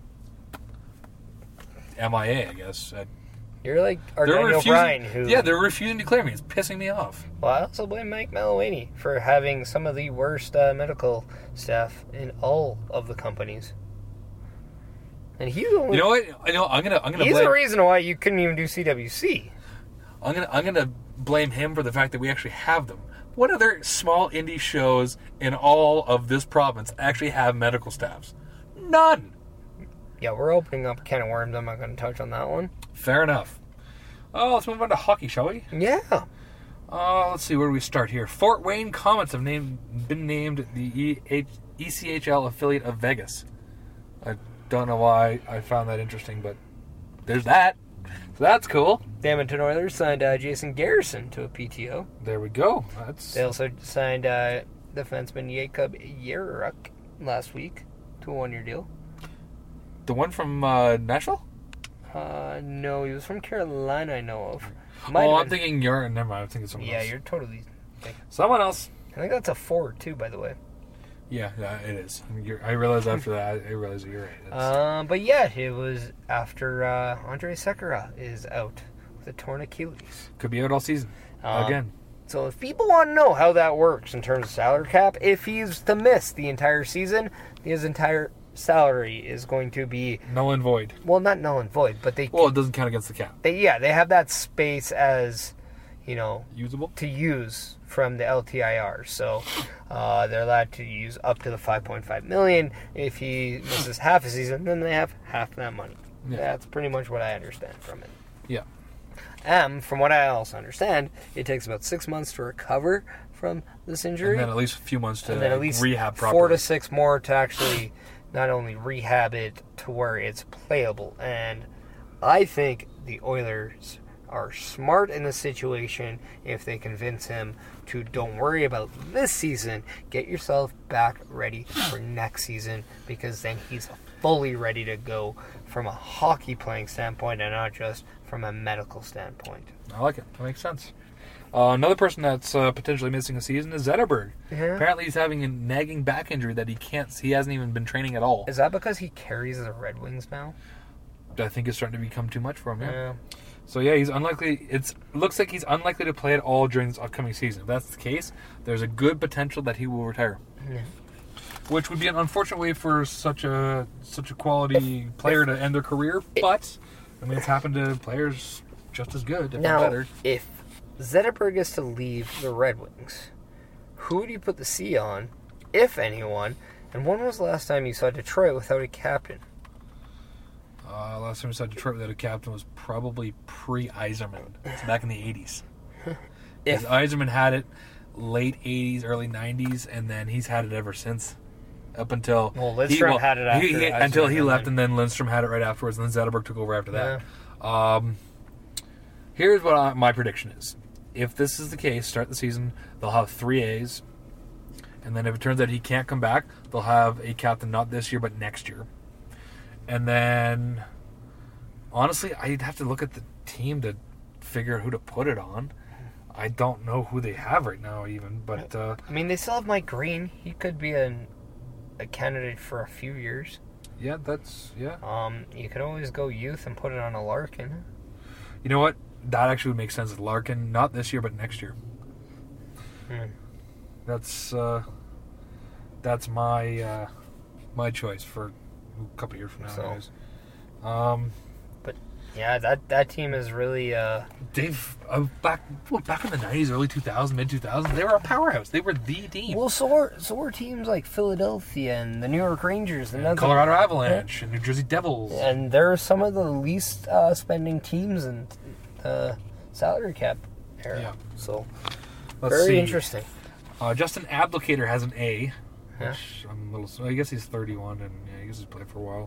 M I A, I guess. I, You're like they're Daniel refusing. Bryan, who. Yeah, they're refusing to clear me. It's pissing me off. Well, I also blame Mike Malawany for having some of the worst uh, medical staff in all of the companies. And he's the only. You know what? I know. I'm gonna. I'm gonna he's blame. the reason why you couldn't even do C W C. I'm gonna. I'm gonna blame him for the fact that we actually have them. What other small indie shows in all of this province actually have medical staffs? None. Yeah, we're opening up a can of worms. I'm not going to touch on that one. Fair enough. Oh, let's move on to hockey, shall we? Yeah. Uh, let's see, where do we start here? Fort Wayne Comets have named, been named the E H E C H L affiliate of Vegas. I don't know why I found that interesting, but there's that. So that's cool. The Edmonton Oilers signed uh, Jason Garrison to a P T O. There we go. That's They also signed uh, defenseman Jakob Yeruk last week to a one-year deal. the one from uh, Nashville? Uh, no, he was from Carolina, I know of. Might Oh, have I'm been- thinking you're. Never mind. I'm thinking someone Yeah, else. you're totally... Someone else. I think that's a forward, too, by the way. Yeah, yeah, it is. I, mean, you're, I realized after that. I realized that you're right. It's- Um, but yeah, it was after uh, Andre Sekera is out with a torn Achilles. could be out all season Um, again. So if people want to know how that works in terms of salary cap, if he's to miss the entire season, his entire salary is going to be, Null and void. well, not null and void, but they, Well, it doesn't count against the cap. they yeah, they have that space as, you know, Usable? to use from the L T I R. So uh, they're allowed to use up to the five point five million dollars. If he misses half a season, then they have half that money. Yeah. That's pretty much what I understand from it. Yeah. Um, from what I also understand, it takes about six months to recover from this injury. And then at least a few months to and then at least rehab properly. four to six more to actually not only rehab it to where it's playable. And I think the Oilers are smart in this situation if they convince him to don't worry about this season, get yourself back ready for next season, because then he's fully ready to go from a hockey playing standpoint and not just from a medical standpoint. I like it. That makes sense. Uh, another person that's uh, potentially missing a season is Zetterberg. Yeah. Apparently he's having a nagging back injury that he can't, he hasn't even been training at all. Is that because he carries the Red Wings now? I think it's starting to become too much for him, yeah. Yeah. So yeah, he's unlikely. It's looks like he's unlikely to play at all during this upcoming season. If that's the case, there's a good potential that he will retire, Yeah. which would be an unfortunate way for such a such a quality player to end their career. But I mean, it's happened to players just as good, if not Now, better. if Zetterberg is to leave the Red Wings, who do you put the C on, if anyone? And when was the last time you saw Detroit without a captain? Uh, last time we saw Detroit without a captain was probably pre-Yzerman. It's back in the eighties. If Yzerman had it late eighties, early nineties, and then he's had it ever since. Up until Well, Lidstrom had it after he, he, Yzerman, until he and left, then- and then Lindstrom had it right afterwards, and then Zetterberg took over after that. Um, here's what I, my prediction is: if this is the case, start the season, they'll have three A's, and then if it turns out he can't come back, they'll have a captain not this year but next year. And then, honestly, I'd have to look at the team to figure out who to put it on. I don't know who they have right now, even. But uh, I mean, they still have Mike Green. He could be an, a candidate for a few years. yeah, that's yeah. Um, you could always go youth and put it on a Larkin. You know what? That actually would make sense with Larkin, not this year but next year. Hmm. That's uh, that's my uh, my choice for a couple years from now. So- anyways. Um, Yeah, that that team is really. Uh, Dave, uh, back well, back in the nineties, early two thousands, mid two thousands, they were a powerhouse. They were the team. well, so were so were teams like Philadelphia and the New York Rangers and other- Colorado Avalanche and New Jersey Devils. and they're some of the least uh, spending teams in the salary cap era. Yeah. So Let's very see. interesting. Uh, Justin Abdelkader has an A. Yeah. Which I'm a little. I guess he's thirty-one, and yeah, I guess he's played for a while.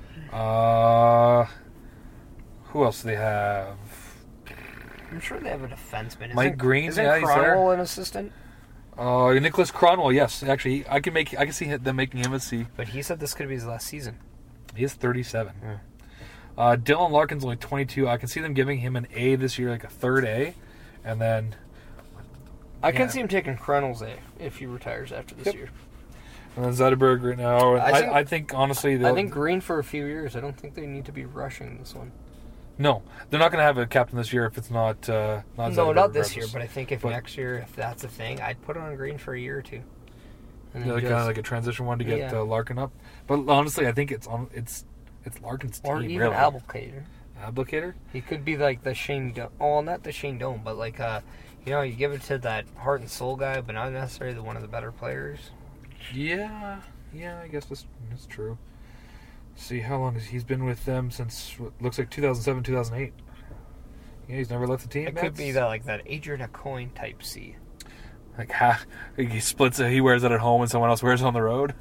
Uh, who else do they have? I'm sure they have a defenseman. Isn't, Mike Green, isn't yeah, he's there. Cronwall an assistant? Uh, Nicholas Cronwell. Yes, actually, I can make. I can see them making him a C. But he said this could be his last season. He is thirty-seven. Yeah. Uh, Dylan Larkin's only twenty-two. I can see them giving him an A this year, like a third A, and then I can Yeah. see him taking Cronwall's A if he retires after this Yep. year. and then Zetterberg right now. I I, think- I think honestly, I they'll- think Green for a few years. I don't think they need to be rushing this one. no, they're not going to have a captain this year if it's not uh, not No, Zetterberg not this year, regardless. but I think if But- next year, if that's a thing, I'd put it on Green for a year or two. And Yeah, then kind of just- like a transition one to get Yeah. uh, Larkin up. But honestly, I think it's on. It's it's Larkin's team. or even really. Abdelkader. Abdelkader? He could be like the Shane Dome. Oh, not the Shane Dome, but like, uh, you know, you give it to that heart and soul guy, but not necessarily the one of the better players. Yeah, yeah. I guess that's that's true. See how long has he's been with them since? What looks like two thousand seven, two thousand eight. Yeah, he's never left the team. It could That's- be that like that Adrian Acoin type C. Like half, he splits it. He wears it at home, and someone else wears it on the road.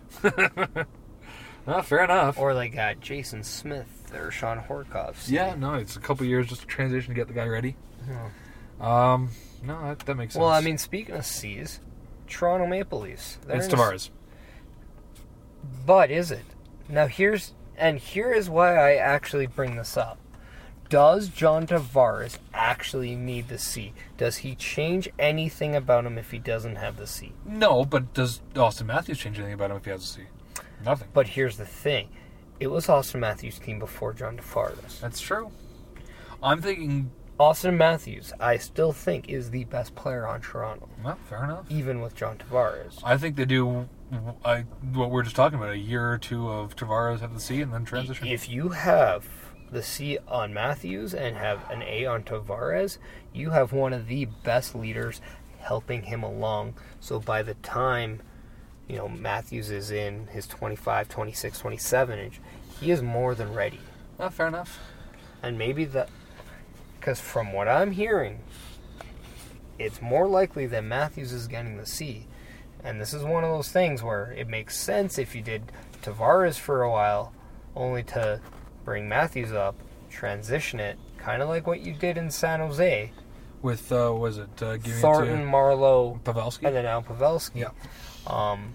Ah, fair enough. Or like uh, Jason Smith or Sean Horkoff. C. Yeah, no, it's a couple years just a transition to get the guy ready. Hmm. Um, no, that, that makes sense. Well, I mean, speaking of C's, Toronto Maple Leafs. They're it's in a- Tavares. But is it? Now here's and here is why I actually bring this up. Does John Tavares actually need the C? Does he change anything about him if he doesn't have the C? No, but does Austin Matthews change anything about him if he has a C? Nothing. But here's the thing. It was Austin Matthews' team before John Tavares. That's true. I'm thinking. Austin Matthews, I still think, is the best player on Toronto, Well, fair enough. even with John Tavares. I think they do. I, what we're just talking about, a year or two of Tavares have the C and then transition. If you have the C on Matthews and have an A on Tavares, you have one of the best leaders helping him along. So by the time, you know, Matthews is in his twenty-five, twenty-six, twenty-seven inch, he is more than ready. Oh, fair enough. And maybe that, because from what I'm hearing, it's more likely that Matthews is getting the C. And this is one of those things where it makes sense if you did Tavares for a while, only to bring Matthews up, transition it, kind of like what you did in San Jose. With, uh, was it, uh, giving Thornton, it to Marleau, Pavelski? and then now Pavelski. Yeah. Um,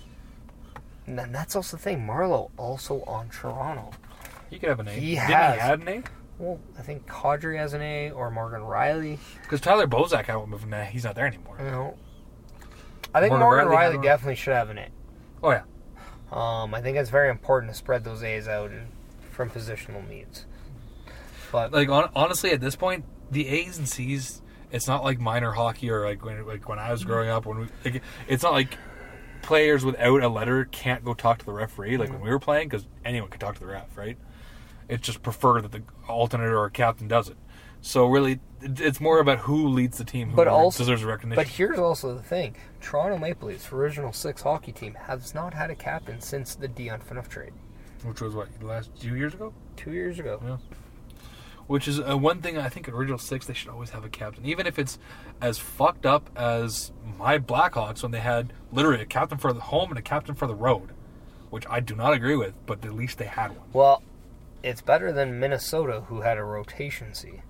and then that's also the thing. Marleau also on Toronto. He could have an A. He Didn't has. he have an A? Well, I think Kadri has an A, or Morgan Riley. Because Tyler Bozak had one, but nah, he's not there anymore. You know, I think Morgan Morgan Riley Riley had one. definitely should have an A. Oh, yeah. Um, I think it's very important to spread those A's out in, from positional needs. But Like, on, honestly, at this point, the A's and C's, it's not like minor hockey or like when like when I was growing up. When we, like, it's not like players without a letter can't go talk to the referee like when we were playing, because anyone could talk to the ref, right? It's just preferred that the alternate or captain does it. So really, it- it's more about who leads the team, who But also- deserves recognition. But here's also the thing. Toronto Maple Leafs, original six hockey team, has not had a captain since the Dion Phaneuf trade. Which was, what, the last two years ago? Two years ago. Yeah. Which is uh, one thing I think in original six, they should always have a captain. Even if it's as fucked up as my Blackhawks when they had literally a captain for the home and a captain for the road. Which I do not agree with, but at least they had one. Well, it's better than Minnesota, who had a rotation C.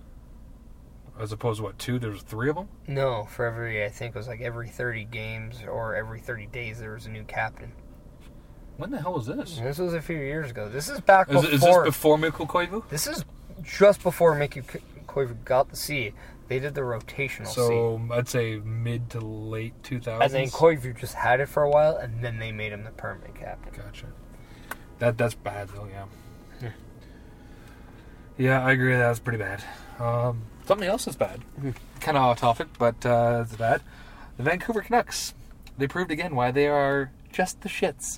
As opposed to, what, two? There's three of them? No, for every, I think it was like every thirty games or every thirty days there was a new captain. When the hell was this? And this was a few years ago. This is back Is, before. is this before Mikko Koivu? This is just before Mickey Koivu got the C. They did the rotational C. So I'd say mid to late two thousands. And then Koivu just had it for a while, and then they made him the permanent captain. Gotcha. That that's bad though, yeah. Yeah, yeah I agree. That's pretty bad. Um, something else is bad. Kind of off topic, but uh, it's bad. The Vancouver Canucks. They proved again why they are just the shits.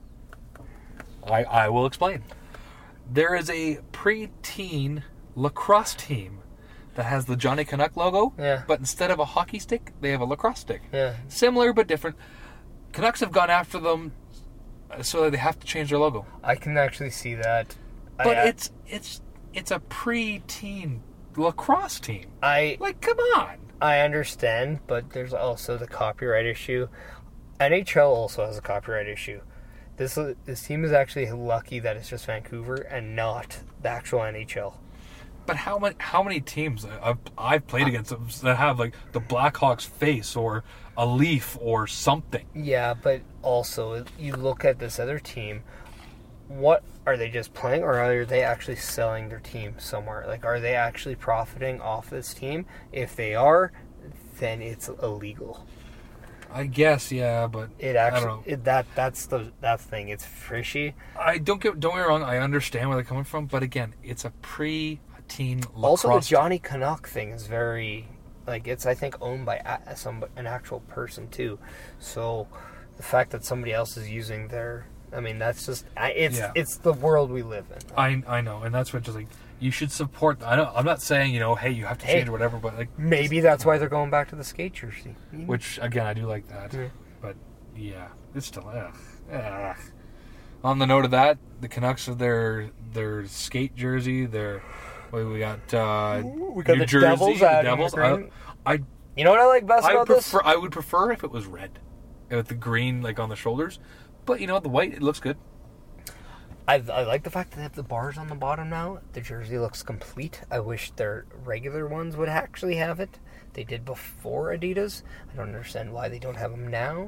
I I will explain. There is a preteen lacrosse team that has the Johnny Canuck logo, Yeah. but instead of a hockey stick, they have a lacrosse stick. Yeah. Similar but different. Canucks have gone after them, so they have to change their logo. I can actually see that. But I, it's it's it's a pre-teen lacrosse team. I Like, come on. I understand, but there's also the copyright issue. N H L also has a copyright issue. This this team is actually lucky that it's just Vancouver and not the actual N H L. But how many how many teams I've, I've played against them that have like the Blackhawks face or a leaf or something? Yeah, but also you look at this other team. What are they just playing, or are they actually selling their team somewhere? Like, are they actually profiting off this team? If they are, then it's illegal. I guess, yeah, but It I don't actually know. it, that that's the that's the thing. It's fishy. I don't get don't get me wrong. I understand where they're coming from, but again, it's a pre-teen lacrosse. Also, the Johnny Canuck thing is very like it's I think owned by a, some an actual person too. So the fact that somebody else is using their I mean that's just I- it's Yeah. it's the world we live in. I I know, and that's what just like you should support. I don't. I'm not saying you know, hey, you have to Hey. change or whatever, but like Maybe that's why they're going back to the skate jersey. which again I do like that, Yeah. but yeah, it's still ugh, ugh. On the note of that, the Canucks have their their skate jersey. Their wait, we got uh, We got New the Jersey, Devils the adding Devils. the I, green. I You know what I like best I about prefer. this? I would prefer if it was red, with the green like on the shoulders. But you know the white, it looks good. I, I like the fact that they have the bars on the bottom now. The jersey looks complete. I wish their regular ones would actually have it. They did before Adidas. I don't understand why they don't have them now.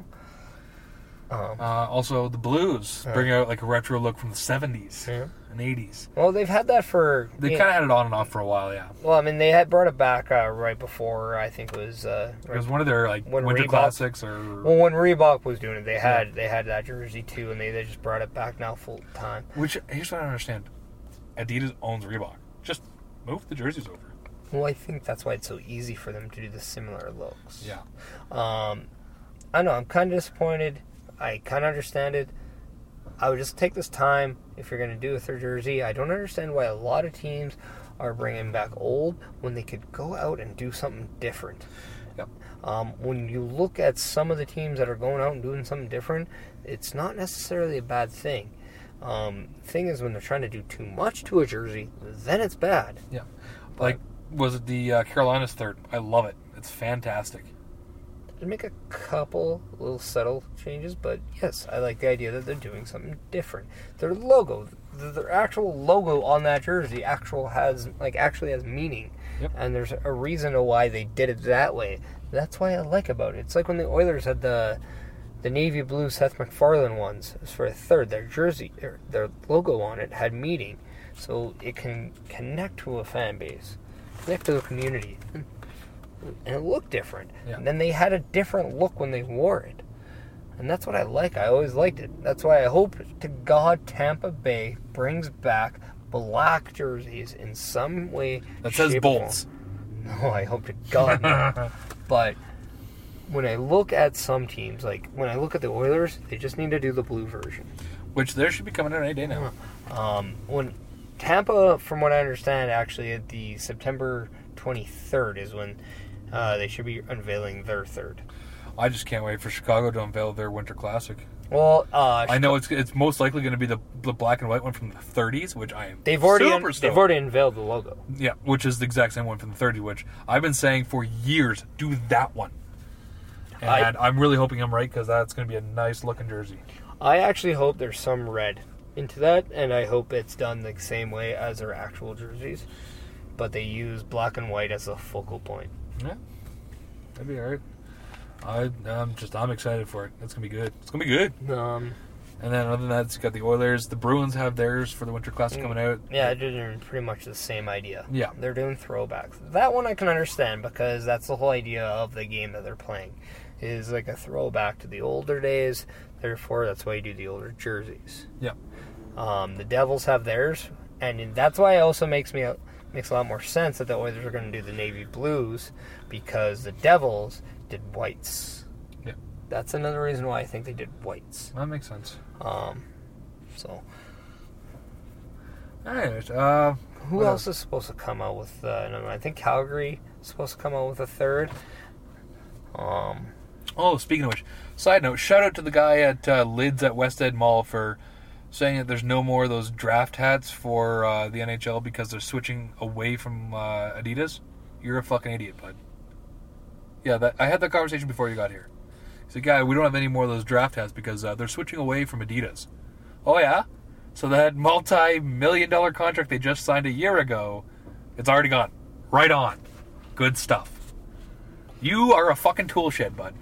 Um, Uh, also, the Blues bring out like a retro look from the seventies Yeah. and eighties. well, they've had that for... They yeah, kind of had it on and off for a while, yeah. Well, I mean, they had brought it back uh, right before, I think it was... Uh, It was one of their like When winter Reebok- classics or well, when Reebok was doing it, they had they had that jersey too, and they, they just brought it back now full time. which here's what I don't understand. Adidas owns Reebok. Just move the jerseys over. Well, I think that's why it's so easy for them to do the similar looks. Yeah. Um, I know, I'm kind of disappointed. I kind of understand it. I would just take this time if you're going to do a third jersey. I don't understand why a lot of teams are bringing back old when they could go out and do something different. Yep. Um, when you look at some of the teams that are going out and doing something different, it's not necessarily a bad thing. Um, the thing is, when they're trying to do too much to a jersey, then it's bad. Yeah. Like, was it the uh, Carolina's third? I love it. It's fantastic. They make a couple little subtle changes, but yes, I like the idea that they're doing something different. Their logo, their actual logo on that jersey, actual has like actually has meaning, yep. And there's a reason to why they did it that way. That's why I like about it. It's like when the Oilers had the the navy blue Seth MacFarlane ones for a third. Their jersey, their, their logo on it had meaning, so it can connect to a fan base, connect to the community. And it looked different. Yeah. And then they had a different look when they wore it. And that's what I like. I always liked it. That's why I hope to God Tampa Bay brings back black jerseys in some way. That says Bolts. No, I hope to God not. But when I look at some teams, like when I look at the Oilers, they just need to do the blue version. Which there should be coming out any day now. Um, when Tampa, from what I understand, actually at the September twenty-third is when Uh, they should be unveiling their third. I just can't wait for Chicago to unveil their Winter Classic. Well, uh, I know it's it's most likely going to be the, the black and white one from the thirties, which I am they've already super un- stoked. they've already unveiled the logo. Yeah, which is the exact same one from the thirties, which I've been saying for years, do that one. And I, I'm really hoping I'm right, because that's going to be a nice looking jersey. I actually hope there's some red into that, and I hope it's done the same way as their actual jerseys, but they use black and white as a focal point. Yeah, that'd be alright. I, I'm just, I'm excited for it. It's gonna be good. It's gonna be good. Um, and then other than that, it's got the Oilers. The Bruins have theirs for the Winter Classic coming out. Yeah, they're doing pretty much the same idea. Yeah. They're doing throwbacks. That one I can understand, because that's the whole idea of the game that they're playing, is like a throwback to the older days. Therefore, that's why you do the older jerseys. Yeah. Um, the Devils have theirs, and that's why it also makes me makes a lot more sense that the Oilers are going to do the navy blues, because the Devils did whites. Yeah. That's another reason why I think they did whites. That makes sense. Um, so Anyways, uh, who what else is supposed to come out with uh, another one? I think Calgary is supposed to come out with a third. Um, Oh, speaking of which, side note, shout out to the guy at uh, Lids at West End Mall for saying that there's no more of those draft hats for uh, the N H L because they're switching away from uh, Adidas. You're a fucking idiot, bud. Yeah, that I had that conversation before you got here. He said, "Guy, we don't have any more of those draft hats because uh, they're switching away from Adidas." Oh yeah? So that multi-million dollar contract they just signed a year ago, it's already gone. Right on. Good stuff. You are a fucking tool shed, bud.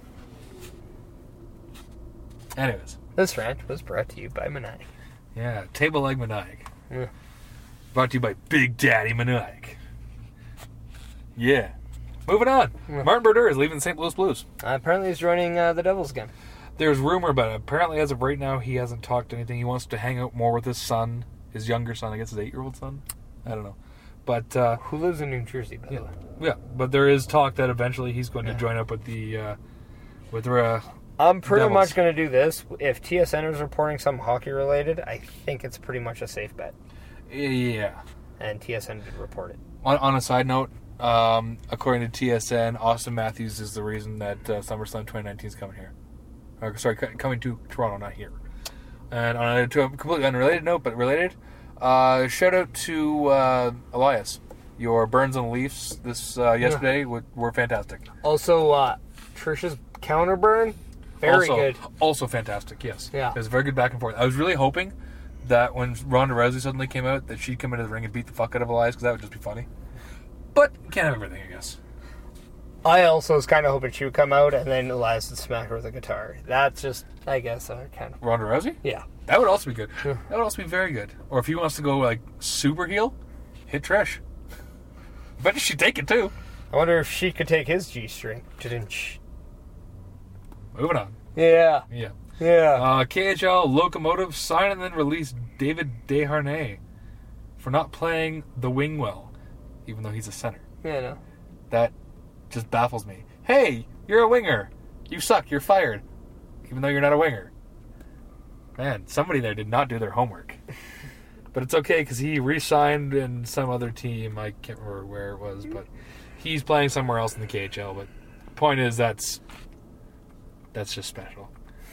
Anyways. this rant was brought to you by Maniac. Yeah, Table Leg Maniac. Yeah. Brought to you by Big Daddy Maniac. Yeah. Moving on. Yeah. Martin Brodeur is leaving the Saint Louis Blues. Uh, apparently he's joining uh, the Devils again. There's rumor about it. Apparently, as of right now, he hasn't talked anything. He wants to hang out more with his son, his younger son, I guess his eight-year-old son. I don't know. But, uh... Who lives in New Jersey, by yeah, the way? yeah, but there is talk that eventually he's going Yeah. to join up with the, uh... With, uh... I'm pretty Devils. much going to do this. If T S N is reporting something hockey-related, I think it's pretty much a safe bet. Yeah. And T S N did report it. On, on a side note, um, according to T S N, Austin Matthews is the reason that uh, SummerSlam twenty nineteen is coming here. Or, sorry, co- coming to Toronto, not here. And on a, to a completely unrelated note, but related, uh, shout out to uh, Elias. Your Burns on the Leafs this uh, yesterday yeah. were, were fantastic. Also, uh, Trish's counter burn, very also, good. Also fantastic, yes. Yeah. It was very good back and forth. I was really hoping that when Ronda Rousey suddenly came out, that she'd come into the ring and beat the fuck out of Elias, because that would just be funny. But you can't have everything, I guess. I also was kind of hoping she would come out and then Elias would smack her with a guitar. That's just, I guess, uh, kind of... Ronda Rousey? Yeah. That would also be good. Yeah. That would also be very good. Or if he wants to go, like, super heel, hit Trish. I bet she'd take it, too. I wonder if she could take his G-string. Moving on. Yeah. Yeah. Yeah. Uh, K H L Locomotive signed and then released David Desharnais for not playing the wing well, even though he's a center. Yeah, no. That just baffles me. Hey, you're a winger. You suck. You're fired. Even though you're not a winger. Man, somebody there did not do their homework. But it's okay because he re-signed in some other team. I can't remember where it was, but he's playing somewhere else in the K H L. But the point is, that's that's just special.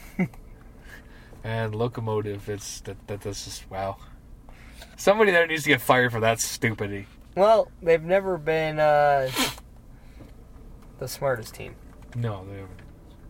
And Locomotive, it's that that that's just wow. Somebody there needs to get fired for that stupidity. Well, they've never been uh, the smartest team. No, they haven't.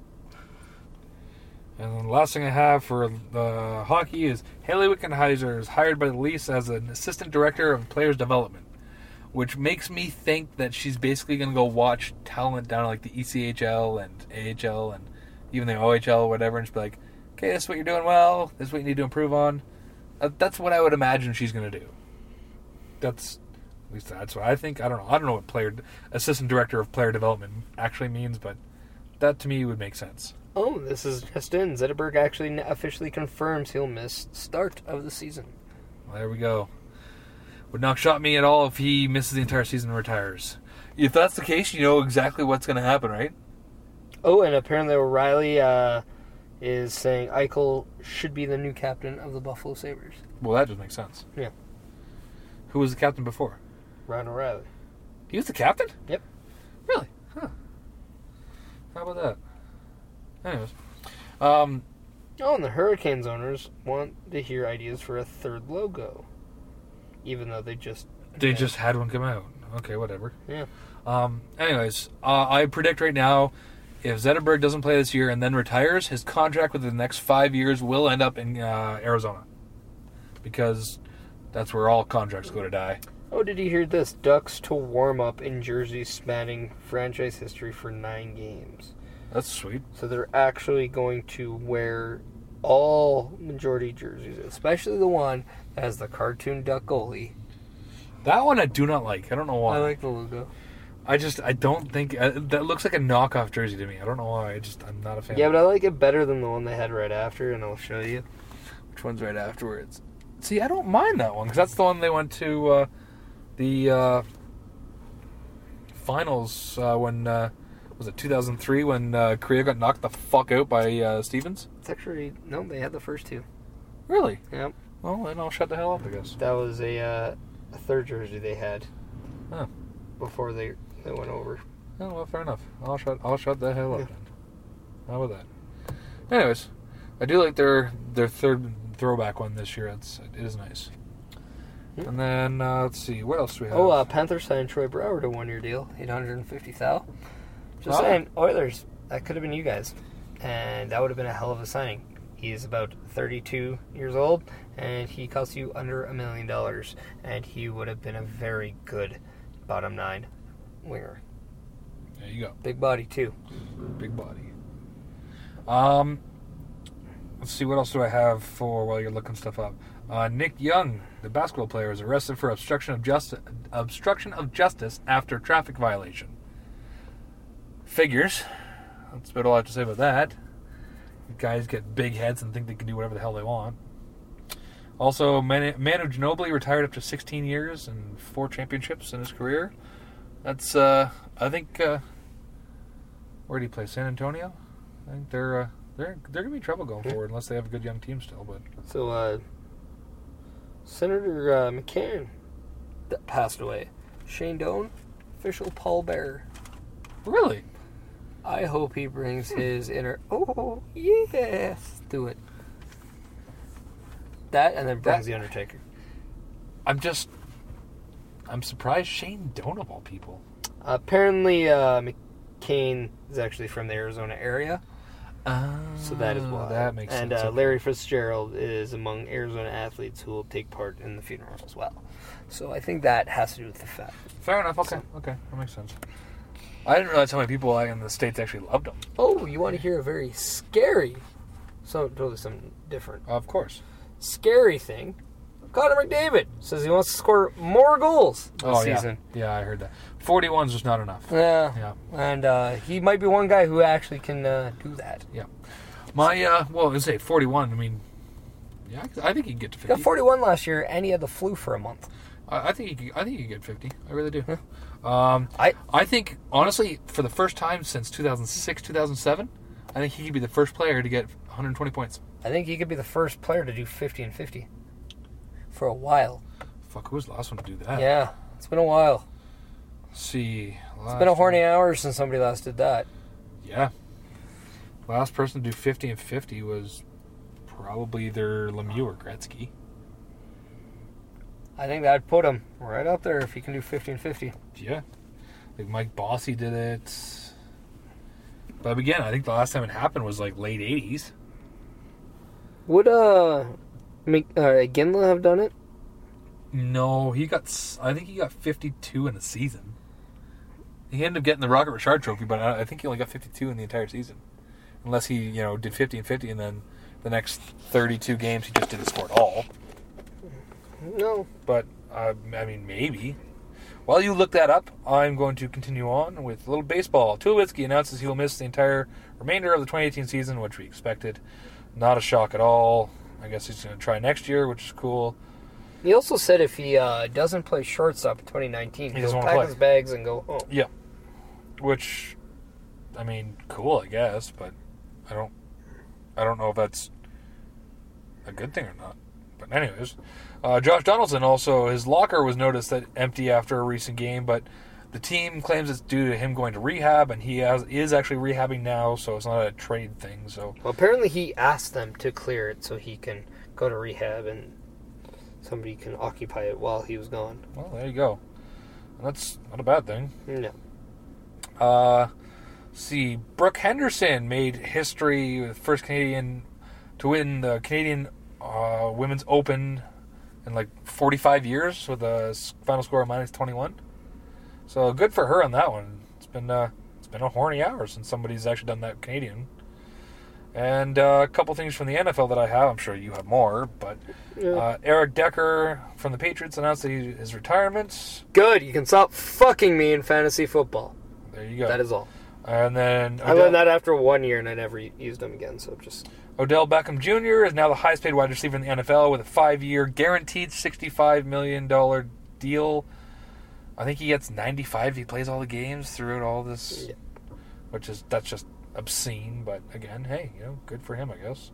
And then the last thing I have for uh, hockey is Haley Wickenheiser is hired by the Leafs as an assistant director of players development, which makes me think that she's basically going to go watch talent down at like the E C H L and A H L and even the O H L or whatever, and just be like, okay, this is what you're doing well, this is what you need to improve on. Uh, that's what I would imagine she's going to do. That's at least that's what I think. I don't know. I don't know what player assistant director of player development actually means, but that to me would make sense. Oh, this is just in. Zetterberg actually officially confirms he'll miss start of the season. Well, there we go. Would not shock me at all if he misses the entire season and retires. If that's the case, you know exactly what's going to happen, right? Oh, and apparently O'Reilly uh, is saying Eichel should be the new captain of the Buffalo Sabres. Well, that just makes sense. Yeah. Who was the captain before? Ryan O'Reilly. He was the captain? Yep. Really? Huh. How about that? Anyways. Um, oh, and the Hurricanes owners want to hear ideas for a third logo. Even though they just... They just had one come out. Okay, whatever. Yeah. Um, anyways, uh, I predict right now, if Zetterberg doesn't play this year and then retires, his contract within the next five years will end up in uh, Arizona. Because that's where all contracts go to die. Oh, did you hear this? Ducks to warm up in jerseys spanning franchise history for nine games. That's sweet. So they're actually going to wear all majority jerseys, especially the one that has the cartoon duck goalie. That one I do not like. I don't know why. I like the logo. I just, I don't think, uh, that looks like a knockoff jersey to me. I don't know why. I just, I'm not a fan Yeah, of but it. I like it better than the one they had right after, and I'll show you. Which one's right afterwards? See, I don't mind that one, because that's the one they went to uh, the uh, finals uh, when, uh, was it two thousand three, when uh, Korea got knocked the fuck out by uh, Stevens? It's actually, no, they had the first two. Really? Yep. Well, then I'll shut the hell up, I guess. That was a, uh, a third jersey they had Oh. before they, they went over. Oh, well, fair enough. I'll shut, I'll shut the hell up Yeah. then. How about that? Anyways, I do like their their third throwback one this year. It's, it is nice. Hmm. And then, uh, let's see, what else do we have? Oh, uh, Panthers signed Troy Brower to a one-year deal, eight hundred fifty thousand dollars. Just Oh. saying, Oilers, that could have been you guys. And that would have been a hell of a signing. He's about thirty-two years old, and he costs you under a million dollars. And he would have been a very good bottom nine winger. There you go. Big body, too. Big body. Um, let's see, what else do I have for while you're looking stuff up? Uh, Nick Young, the basketball player, is arrested for obstruction of justice, obstruction of justice after traffic violation. Figures. That's about all I have to say about that. Guys get big heads and think they can do whatever the hell they want. Also, Manu, Manu Ginobili retired after sixteen years and four championships in his career. That's, uh, I think, uh, where did he play? San Antonio? I think they're, uh, they're, they're going to be in trouble going forward unless they have a good young team still, but... So, uh, Senator uh, McCann that passed away. Shane Doan, official pallbearer. Really? I hope he brings his inner. Oh, yes! Do it. That, and then brings That- The Undertaker. I'm just... I'm surprised Shane Doan of all people. Uh, apparently, uh, McCain is actually from the Arizona area, Uh, so that is why. That makes and, sense. uh, Larry Fitzgerald is among Arizona athletes who will take part in the funeral as well. So I think that has to do with the fact. Fair enough, okay. Okay, that makes sense. I didn't realize how many people in the States actually loved him. Oh, you want to hear a very scary, so totally something different. Of course. Scary thing. Connor McDavid says he wants to score more goals this Oh, yeah. season. Yeah, I heard that. forty-one's just not enough. Yeah. Yeah. And uh, he might be one guy who actually can uh, do that. Yeah. My, uh, well, let's say forty-one, I mean, yeah, I think he can get to He got fifty. forty-one last year, and he had the flu for a month. I, I think he can, I think he can get fifty. I really do. Um, I I think, honestly, for the first time since two thousand six, two thousand seven, I think he could be the first player to get one hundred twenty points. I think he could be the first player to do fifty and fifty for a while. Fuck, who was the last one to do that? Yeah, it's been a while. Let's see. It's been a horny hour since somebody last did that. Yeah. Last person to do fifty and fifty was probably either Lemieux or Gretzky. I think that'd put him right up there if he can do fifty and fifty. Yeah. Like Mike Bossy did it. But again, I think the last time it happened was like late eighties. Would uh, Mc- uh Ginla have done it? No, he got. I think he got fifty-two in a season. He ended up getting the Rocket Richard Trophy, but I think he only got fifty-two in the entire season, unless he, you know, did fifty and fifty, and then the next thirty-two games he just didn't score at all. No, but uh, I mean, maybe. While you look that up, I'm going to continue on with a little baseball. Tulowitzki announces he will miss the entire remainder of the twenty eighteen season, which we expected. Not a shock at all. I guess he's going to try next year, which is cool. He also said if he uh, doesn't play shortstop in twenty nineteen, He he'll doesn't pack wanna play. his bags and go home. Yeah. Which, I mean, cool, I guess, but I don't, I don't know if that's a good thing or not. But anyways, uh, Josh Donaldson also, his locker was noticed that empty after a recent game, but the team claims it's due to him going to rehab, and he has, is actually rehabbing now, so it's not a trade thing. So Well, apparently he asked them to clear it so he can go to rehab and somebody can occupy it while he was gone. well, there you go. And that's not a bad thing. No. Uh, see, Brooke Henderson made history with the first Canadian to win the Canadian uh, Women's Open in like forty-five years with a s- final score of minus twenty-one. So good for her on that one. It's been uh, it's been a horny hour since somebody's actually done that Canadian. And uh, a couple things from the N F L that I have. I'm sure you have more, but Yeah. uh, Eric Decker from the Patriots announced that he, his retirement. Good, you can stop fucking me in fantasy football. There you go. That is all. And then I learned that after one year and I never used them again, so just... Odell Beckham Junior is now the highest paid wide receiver in the N F L with a five-year guaranteed sixty-five million dollars deal. I think he gets ninety-five if he plays all the games throughout all this, Yeah. which is that's just obscene. But again, hey, you know, good for him, I guess.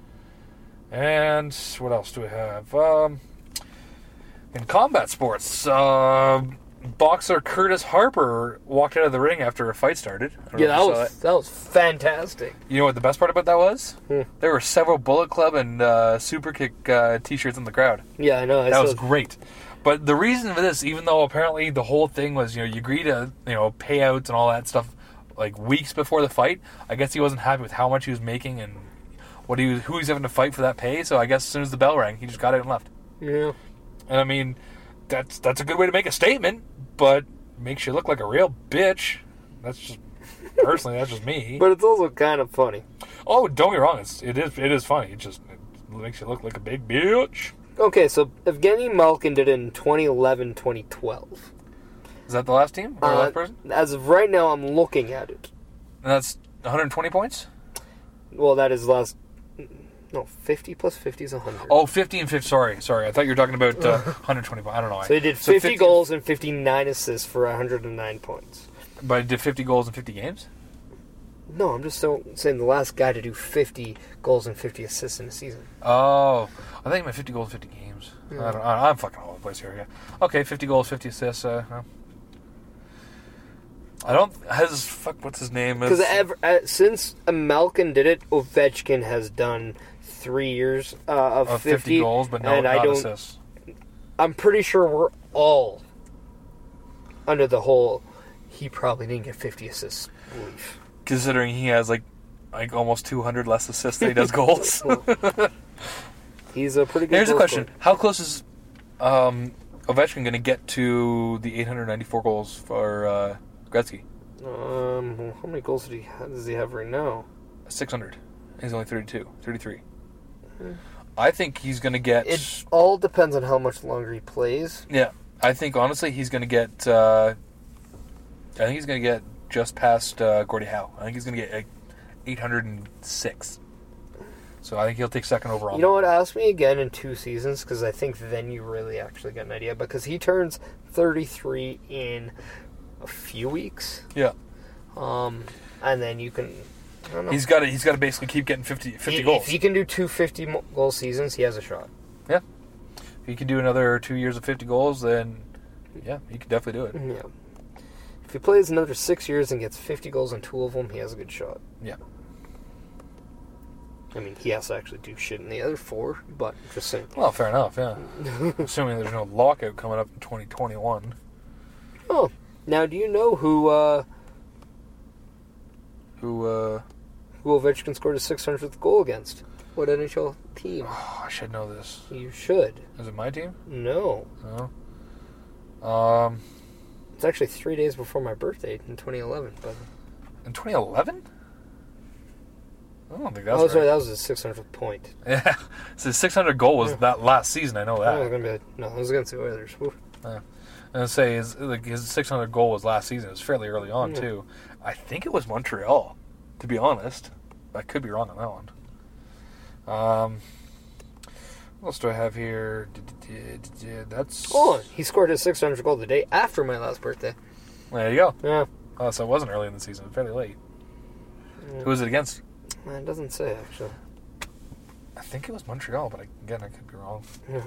And what else do we have? Um, in combat sports, uh, boxer Curtis Harper walked out of the ring after a fight started. I don't Yeah, know that if you saw was, that was fantastic. You know what the best part about that was? Hmm. There were several Bullet Club and uh, Super Kick uh, t-shirts in the crowd. Yeah, I know. I That saw- was great. But the reason for this, even though apparently the whole thing was, you know, you agree to, you know, payouts and all that stuff like weeks before the fight, I guess he wasn't happy with how much he was making and what he was, who he was having to fight for that pay. So I guess as soon as the bell rang, he just got out and left. Yeah. And I mean, that's that's a good way to make a statement, but makes you look like a real bitch. That's just personally, that's just me. But it's also kind of funny. Oh, don't get me wrong, it's it is it is funny. It just it makes you look like a big bitch. Okay, so Evgeny Malkin did it in twenty eleven twenty twelve. Is that the last team or the Uh, last person? as of right now, I'm looking at it. And that's one hundred twenty points. Well, that is last... No, fifty plus fifty is one hundred. Oh, fifty and fifty. Sorry, sorry. I thought you were talking about uh, one hundred twenty points. I don't know. So he did So fifty goals and fifty-nine assists for one hundred nine points. But he did fifty goals in fifty games? No, I'm just so, saying the last guy to do fifty goals and fifty assists in a season. Oh, I think he meant fifty goals, fifty games. I don't, I, I'm fucking all over the place here. Yeah. Okay, fifty goals, fifty assists. Uh, no. I don't. Has fuck. What's his name? Because Is- uh, since Malkin did it, Ovechkin has done three years uh, of, of fifty, fifty goals, but no, and I not don't. assists. I'm pretty sure we're all under the whole. He probably didn't get fifty assists. Belief. Considering he has like like almost two hundred less assists than he does goals. He's a pretty good. Here's a goal question: scorer. how close is um, Ovechkin going to get to the eight hundred ninety-four goals for uh, Gretzky? Um, how many goals did he have, does he have right now? six hundred. He's only thirty-two, thirty-three. I think he's going to get. It all depends on how much longer he plays. Yeah, I think honestly he's going to get. Uh, I think he's going to get just past uh, Gordie Howe. I think he's going to get like eight hundred six. So I think he'll take second overall. You know what? Ask me again in two seasons, because I think then you really actually get an idea. Because he turns thirty-three in a few weeks, Yeah. um, and then you can don't know. He's got to he's got to basically keep getting fifty, fifty He- goals. If he can do two fifty-goal seasons, he has a shot. Yeah. If he can do another two years of fifty goals, then yeah, he can definitely do it. Yeah. If he plays another six years and gets fifty goals in two of them, he has a good shot. Yeah. I mean, he has to actually do shit in the other four, but just saying. Well, fair enough, yeah. Assuming there's no lockout coming up in twenty twenty-one. Oh, now do you know who uh, Who, uh... who Ovechkin scored his six hundredth goal against? What N H L team? Oh, I should know this. You should. Is it my team? No. No. Um... It's actually three days before my birthday in twenty eleven. But In twenty eleven? I don't think that's oh, sorry, right. that was his six hundredth point. Yeah. So his six hundred goal was that last season, I know that. I was gonna be like, no, it was against the Oilers. Woo. Yeah. And I'd say his, like, his six hundred goal was last season. It was fairly early on, Yeah. too. I think it was Montreal, to be honest. I could be wrong on that one. Um, what else do I have here? That's... Oh, he scored his six hundredth goal the day after my last birthday. There you go. Yeah. Oh, so it wasn't early in the season. Fairly late. Yeah. Who was it against? It doesn't say, actually. I think it was Montreal, but again, I could be wrong. Yeah.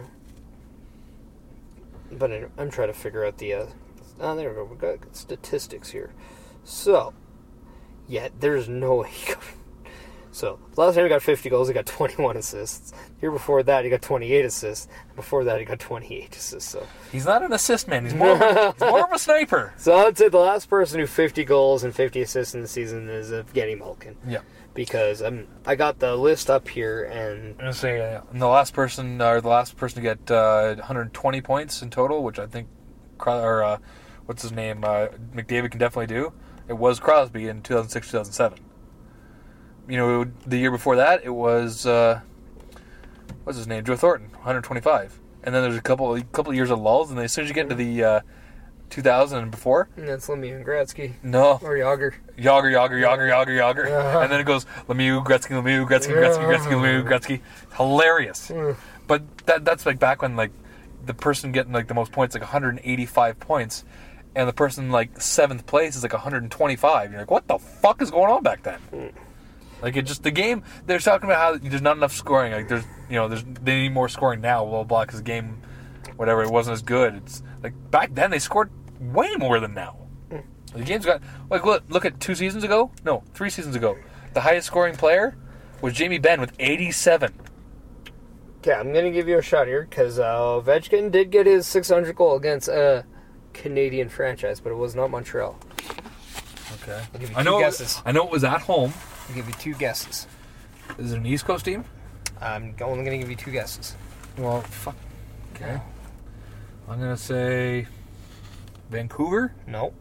But anyway, I'm trying to figure out the... Uh, oh, there we go. We've got statistics here. So, yeah, there's no way he got... So, last time he got fifty goals, he got twenty-one assists. The year before that, he got twenty-eight assists. Before that, he got twenty-eight assists. So, He's not an assist man. He's more, of a, he's more of a sniper. so I'd say the last person who fifty goals and fifty assists in the season is Evgeny Malkin. Yeah. Because I'm, I got the list up here, and I'm gonna say, uh, and the last person, or the last person to get uh, one hundred twenty points in total, which I think, Cro- or uh, what's his name, uh, McDavid can definitely do. It was Crosby in two thousand six, two thousand seven. You know, the year before that, it was uh, what's his name, Joe Thornton, one hundred twenty-five. And then there's a couple, a couple of years of lulls, and then as soon as you get into the uh, two thousand and before, and that's Lemieux and Gretzky. no, Or Yager. Yager, Yager, Yager, Yager, Yager. Uh-huh. And then it goes Lemieux, Gretzky, Lemieux, Gretzky, Gretzky, Gretzky, Lemieux, Gretzky. Hilarious. Mm. But that that's like back when like the person getting like the most points, like one hundred eighty-five points, and the person like seventh place is like one hundred twenty-five. You're like, what the fuck is going on back then? Mm. Like it just the game. They're talking about how there's not enough scoring. Like there's you know there's they need more scoring now. Blah blah blah. Because the game, whatever, it wasn't as good. It's like back then they scored way more than now. Mm. The game's got like look look at two seasons ago. No, three seasons ago. The highest scoring player was Jamie Benn with eighty-seven. Okay, I'm going to give you a shot here, because uh, Ovechkin did get his six hundredth goal against a Canadian franchise, but it was not Montreal. Okay. I'll give you I two know. It guesses. was, I know it was at home. I'll give you two guesses. Is it an East Coast team? I'm only going to give you two guesses. Well, fuck. Okay. I'm gonna say Vancouver No.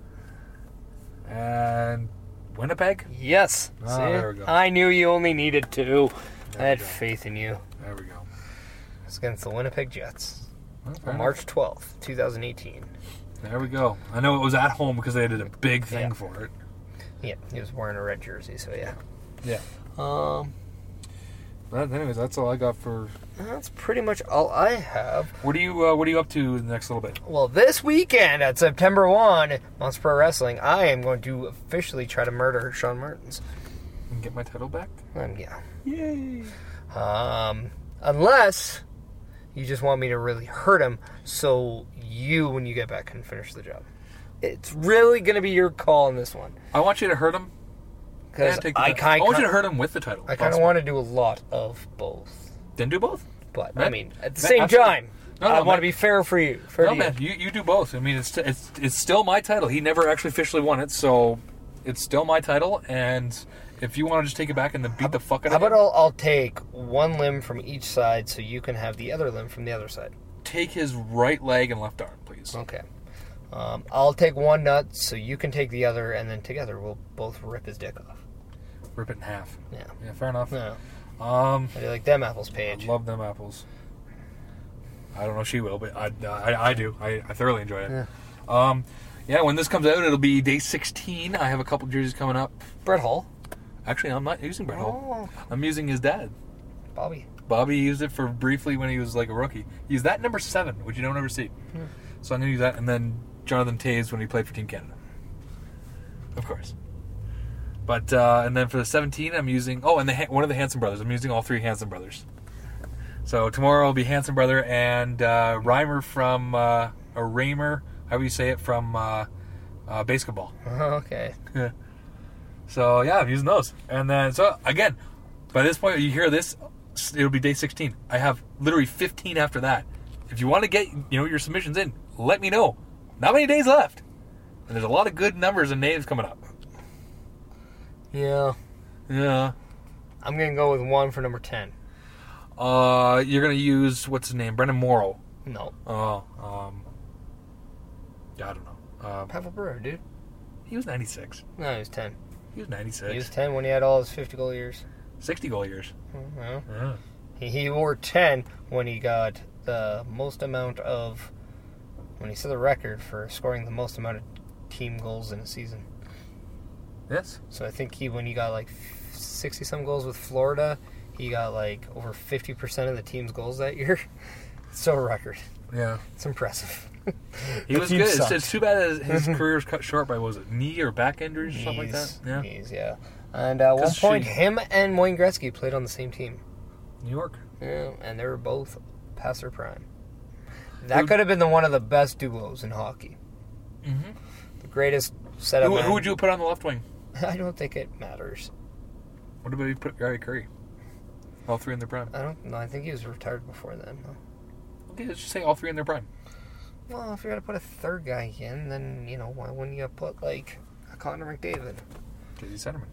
and Winnipeg. Yes. Ah, See? there we go. I knew you only needed two. There I had we go. faith in you. There we go. It's against the Winnipeg Jets. Well, fair On March twelfth, twenty eighteen. enough. There we go. I know it was at home because they did a big thing Yeah. for it. Yeah, he was wearing a red jersey, so yeah. Yeah. Um, But anyways, that's all I got for. that's pretty much all I have. What are you? Uh, what are you up to the next little bit? Well, this weekend at September first, Monster Pro Wrestling, I am going to officially try to murder Shawn Martins. And get my title back. Um, yeah. Yay! Um, unless you just want me to really hurt him, so you, when you get back, can finish the job. It's really going to be your call on this one. I want you to hurt him. Because and take the I title. kind I want you to hurt him with the title. I kind of want to do a lot of both. Then do both. But, I Man, mean, at the man, same absolutely. time, No, no, I want man. to be fair for you. Fair No to man, you. you, you do both. I mean, it's it's it's still my title. He never actually officially won it, so it's still my title. And if you want to just take it back and then beat the fuck out How of him, about I'll, I'll take one limb from each side so you can have the other limb from the other side? take his right leg and left arm, please. Okay. Um, I'll take one nut so you can take the other, and then together we'll both rip his dick off. Rip it in half. Yeah. Yeah, fair enough. No. Um, How do you like them apples, I Paige? love them apples. I don't know if she will, but I, I, I do. I, I thoroughly enjoy it. Yeah. Um, yeah, when this comes out, it'll be day sixteen. I have a couple jerseys coming up. Brett Hall. Actually, I'm not using Brett Hall. Oh, I'm using his dad. Bobby. Bobby used it for briefly when he was like a rookie. He used that number seven, which you don't ever see. Hmm. So I'm going to use that. And then Jonathan Toews when he played for Team Canada. Of course. But uh, and then for the seventeen, I'm using oh, and the one of the Hanson brothers. I'm using all three Hanson brothers. So tomorrow will be Hanson brother and uh, Reimer from uh, or Raymer, however you say it, from uh, uh, basketball. Okay. Yeah. So yeah, I'm using those, and then so again, by this point you hear this, it'll be day sixteen. I have literally fifteen after that. If you want to get you know your submissions in, let me know. Not many days left, and there's a lot of good numbers and names coming up. Yeah. Yeah. I'm gonna go with one for number ten. Uh, you're gonna use what's his name, Brendan Morrow. No. Oh, um, yeah, I don't know. Um, Pavel Bure, dude. he was ninety-six. No, he was ten. He was ninety-six. He was ten when he had all his fifty goal years. sixty goal years. Well, Yeah. he, he wore ten when he got the most amount of, when he set the record for scoring the most amount of team goals in a season. Yes. So I think he, when he got like sixty some goals with Florida, he got like over fifty percent of the team's goals that year. It's still a record. Yeah. It's impressive. He The was team good. It's, sucked. it's too bad that his career was cut short by, what was it, knee or back injuries or something like Knees, that? Yeah. knees, yeah. And at one 'Cause point, she- him and Wayne Gretzky played on the same team. New York. Yeah, and they were both past their prime. That Who- could have been the, one of the best duos in hockey. Mm-hmm. The greatest setup. Who, man. who would you put on the left wing? I don't think it matters. What about you put Gary Curry? All three in their prime. I don't know. I think he was retired before then. No. Okay, let's just say all three in their prime. Well, if you're gonna put a third guy in, then you know why wouldn't you put like a Connor McDavid? Because he's centerman.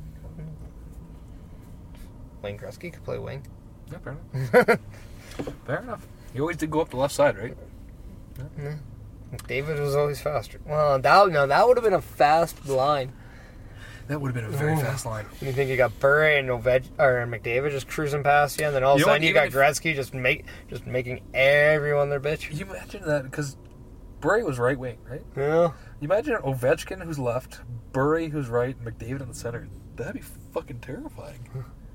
Wayne Gretzky could play wing. Yeah, fair enough. Fair enough. He always did go up the left side, right? McDavid was always faster. Well, that no, that would have been a fast line. That would have been a very Ooh. fast line. You think you got Burry and Ovech or McDavid just cruising past you, and then all of a You know what, sudden you even got if- Gretzky just make just making everyone their bitch. You imagine that, because Burry was right wing, right? Yeah. You imagine Ovechkin who's left, Burry who's right, and McDavid in the center. That'd be fucking terrifying.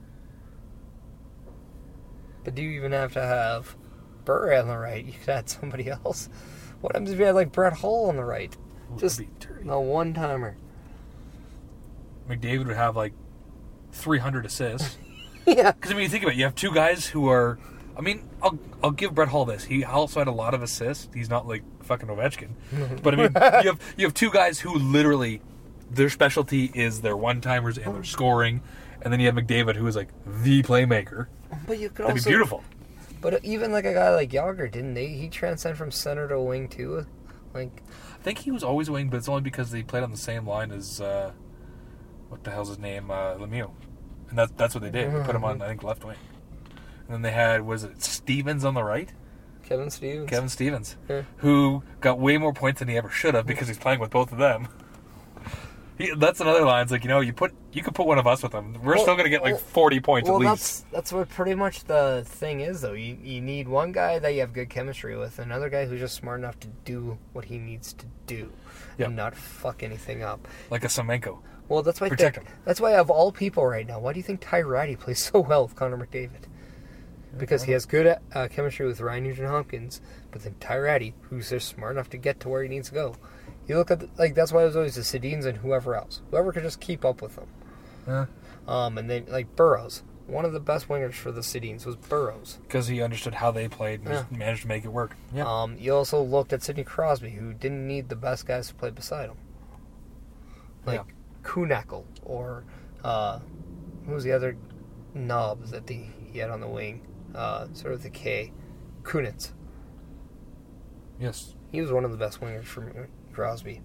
But do you even have to have Burry on the right? You could add somebody else. What happens if you had like Brett Hull on the right? Ooh, Just that'd be dirty. a one timer. McDavid would have like three hundred assists. Yeah. Because I mean, you think about it, you have two guys who are. I mean, I'll I'll give Brett Hull this. He also had a lot of assists. He's not like fucking Ovechkin, but I mean, you have you have two guys who literally their specialty is their one timers and their scoring, and then you have McDavid who is like the playmaker. But you could That'd also be beautiful. But even like a guy like Yager, didn't they? He transcended from center to wing too. Like, I think he was always a wing, but it's only because they played on the same line as uh, what the hell's his name, uh, Lemieux, and that's that's what they did. They put him on, I think, left wing, and then they had was it Stevens on the right, Kevin Stevens. Kevin Stevens, Yeah. who got way more points than he ever should have because he's playing with both of them. He, that's another line. It's like, you know, you put you could put one of us with them. We're Well, still gonna get like well- forty points Well, at that's least. that's what pretty much the thing is, though. You you need one guy that you have good chemistry with, another guy who's just smart enough to do what he needs to do, Yep. and not fuck anything up. Like a Semenko. Well, that's why Protect they- him. that's why of all people right now, why do you think Ty Ratty plays so well with Connor McDavid? Because he has good uh, chemistry with Ryan Nugent-Hopkins, but then Ty Ratty, who's just smart enough to get to where he needs to go. You look at the, like that's why it was always the Sedins and whoever else, whoever could just keep up with them. Yeah. Um, and then like Burroughs, one of the best wingers for the Sedins was Burroughs. Because he understood how they played and Yeah. just managed to make it work. Yeah. Um, you also looked at Sidney Crosby, who didn't need the best guys to play beside him, like Yeah. Kuhnackel or uh, who was the other knob that the, he had on the wing, uh, sort of the K, Kunitz. Yes. He was one of the best wingers for Crosby.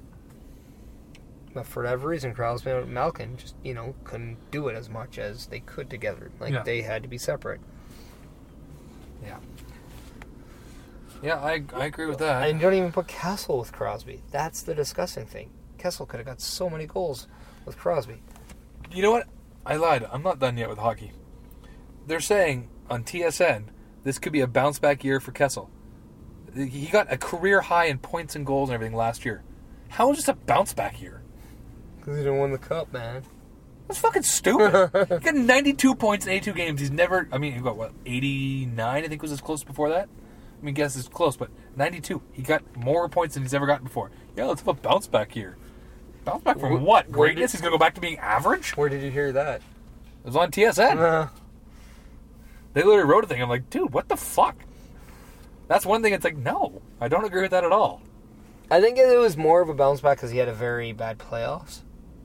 But for whatever reason, Crosby and Malkin just, you know, couldn't do it as much as they could together. Like, Yeah. they had to be separate. Yeah. Yeah, I I agree with that. And you don't even put Kessel with Crosby. That's the disgusting thing. Kessel could have got so many goals with Crosby. You know what? I lied. I'm not done yet with hockey. They're saying on T S N this could be a bounce back year for Kessel. He got a career high in points and goals and everything last year. How is this a bounce back year? Because he didn't win the cup, man. That's fucking stupid. He got ninety-two points in eighty-two games. He's never. I mean, he got what eighty-nine? I think was his close before that. I mean, guess it's close, but ninety-two. He got more points than he's ever gotten before. Yeah, let's have a bounce back year. Bounce back from Wh- what? where Greatness? did- He's going to go back to being average? Where did you hear that? It was on T S N. Uh, They literally wrote a thing. I'm like, dude, what the fuck? That's one thing. It's like, no, I don't agree with that at all. I think it was more of a bounce back because he had a very bad playoffs.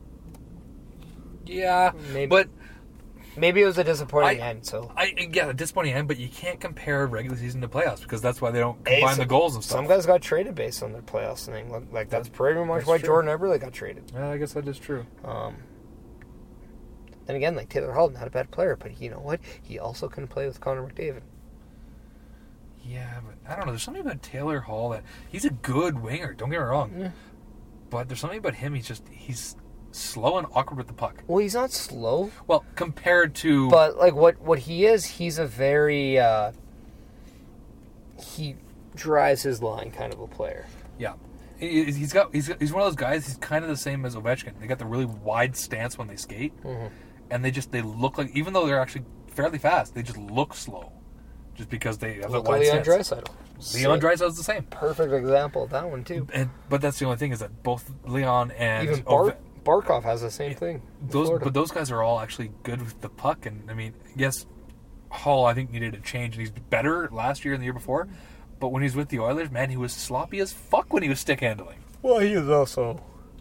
Yeah, Maybe. but Maybe it was a disappointing I- end. So I yeah, a disappointing end. But you can't compare regular season to playoffs because that's why they don't Hey, combine some- the goals and stuff. some guys got traded based on their playoffs thing. Like, like that's pretty much That's why true. Jordan Eberle got traded. Yeah, I guess that is true. Um, then again, like Taylor Hall, not a bad player, but you know what? He also can play with Connor McDavid. Yeah, but I don't know. There's something about Taylor Hall that he's a good winger. Don't get me wrong, Yeah. but there's something about him. He's just he's slow and awkward with the puck. Well, he's not slow, Well, compared to but like what what he is, he's a very uh, he drives his line kind of a player. yeah, he, he's got he's he's one of those guys. He's kind of the same as Ovechkin. They got the really wide stance when they skate, Mhm. and they just they look like even though they're actually fairly fast, they just look slow, just because they have Look the at wide Leon stance. Draisaitl. Leon Draisaitl's the same. Perfect example of that one too. And but that's the only thing is that both Leon and Even Ove- Bar- Barkov has the same thing. in those Florida. but those guys are all actually good with the puck. And I mean, yes, Hall I think needed a change, and he's better last year and the year before. But when he was with the Oilers, man, he was sloppy as fuck when he was stick handling. well, he was also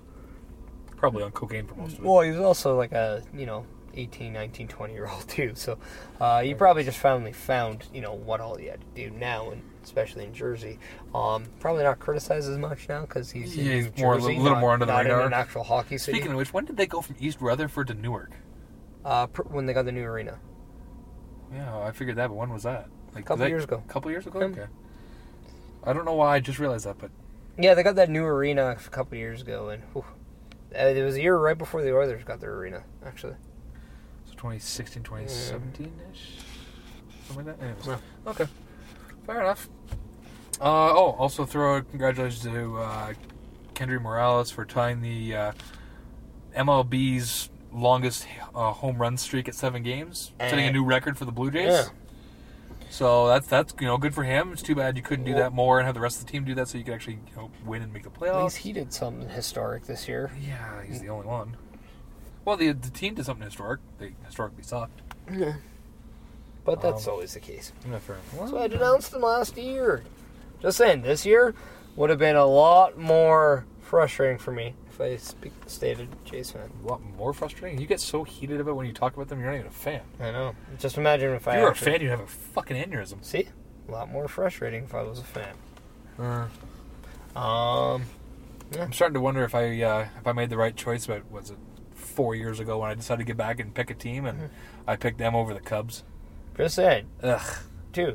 Probably on cocaine for most of it. well, he was also like a you know eighteen, nineteen, twenty year old too. So uh, he probably just finally found you know what all he had to do now, and especially in Jersey. Um, probably not criticized as much now because he's in Yeah, he's New more- a Jersey, little not- more under the not radar. in an actual hockey city. Speaking of which, when did they go from East Rutherford to Newark? uh, pr- when they got the new arena, Yeah, I figured that, but when was that? Like a couple that- years ago. A couple years ago? Hmm. Okay. I don't know why I just realized that, but Yeah, they got that new arena a couple years ago, and whew, uh, it was a year right before the Oilers got their arena. Actually, so twenty sixteen, twenty seventeen-ish? Something like that? Anyways. Yeah. Okay. Fair enough. Uh, oh, also throw a congratulations to uh, Kendry Morales for tying the uh, M L B's longest uh, home run streak at seven games, setting a And- new record for the Blue Jays. Yeah. So that's that's you know good for him. It's too bad you couldn't do Well- that more and have the rest of the team do that, so you could actually you know win and make the at playoffs. least he did something historic this year. Yeah, he's the only one. Well, the the team did something historic. They historically sucked. Yeah. But that's Um, always the case. Yeah, fair. Well, So I denounced them last year. Just saying, this year would have been a lot more frustrating for me if I speak, stayed a Jays fan. a lot more frustrating. You get so heated about when you talk about them, you're not even a fan. I know. Just imagine if If I you were a actually- fan, you'd have a fucking aneurysm. See? A lot more frustrating if I was a fan. Uh, Um, I'm starting to wonder if I uh, if I made the right choice about was it four years ago when I decided to get back and pick a team, and I picked them over the Cubs. just saying. Ugh. Dude,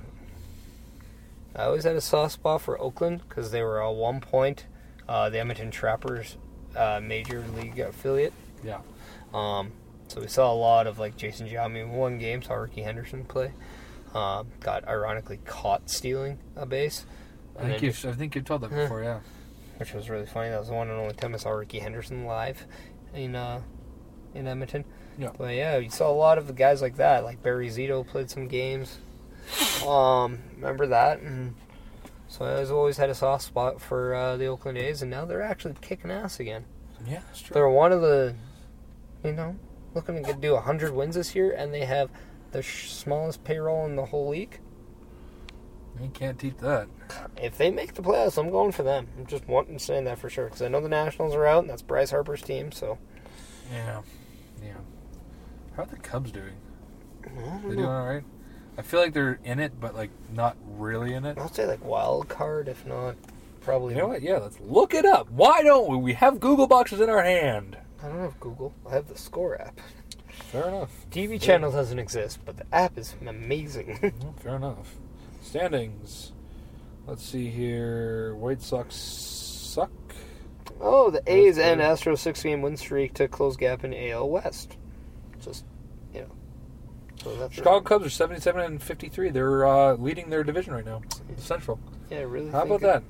I always had a soft spot for Oakland because they were at one point uh, the Edmonton Trappers uh, major league affiliate. Yeah. Um, so we saw a lot of like Jason Giambi in one game, saw Ricky Henderson play. Um, got ironically caught stealing a base, I and think then you've I think you've told that before. Yeah. which was really funny. That was the one and only time I saw Ricky Henderson live in uh, in Edmonton. Yeah. But yeah, you saw a lot of the guys like that. Like Barry Zito played some games. Um, remember that? And so I always had a soft spot for uh, the Oakland A's, and now they're actually kicking ass again. Yeah, that's true. They're one of the, you know, looking to get, do one hundred wins this year, and they have the sh- smallest payroll in the whole league. You can't teach that. If they make the playoffs, I'm going for them. I'm just wanting to say that for sure, because I know the Nationals are out, and that's Bryce Harper's team, so. Yeah. Yeah. How are the Cubs doing? I don't They doing know. all right? I feel like they're in it, but like not really in it. I'll say like wild card, if not probably. You know what? Yeah, let's look it up. Why don't we? We have Google boxes in our hand. I don't have Google. I have the Score app. Fair enough. T V channel doesn't exist, but the app is amazing. Well, fair enough. Standings. Let's see here. White Sox suck. Oh, the A's That's and good. Astros six-game win streak to close gap in A L West. Just, you know. So that's Chicago Cubs are seventy-seven and fifty-three. They're uh, leading their division right now, the Central. Yeah, I really. How think about that?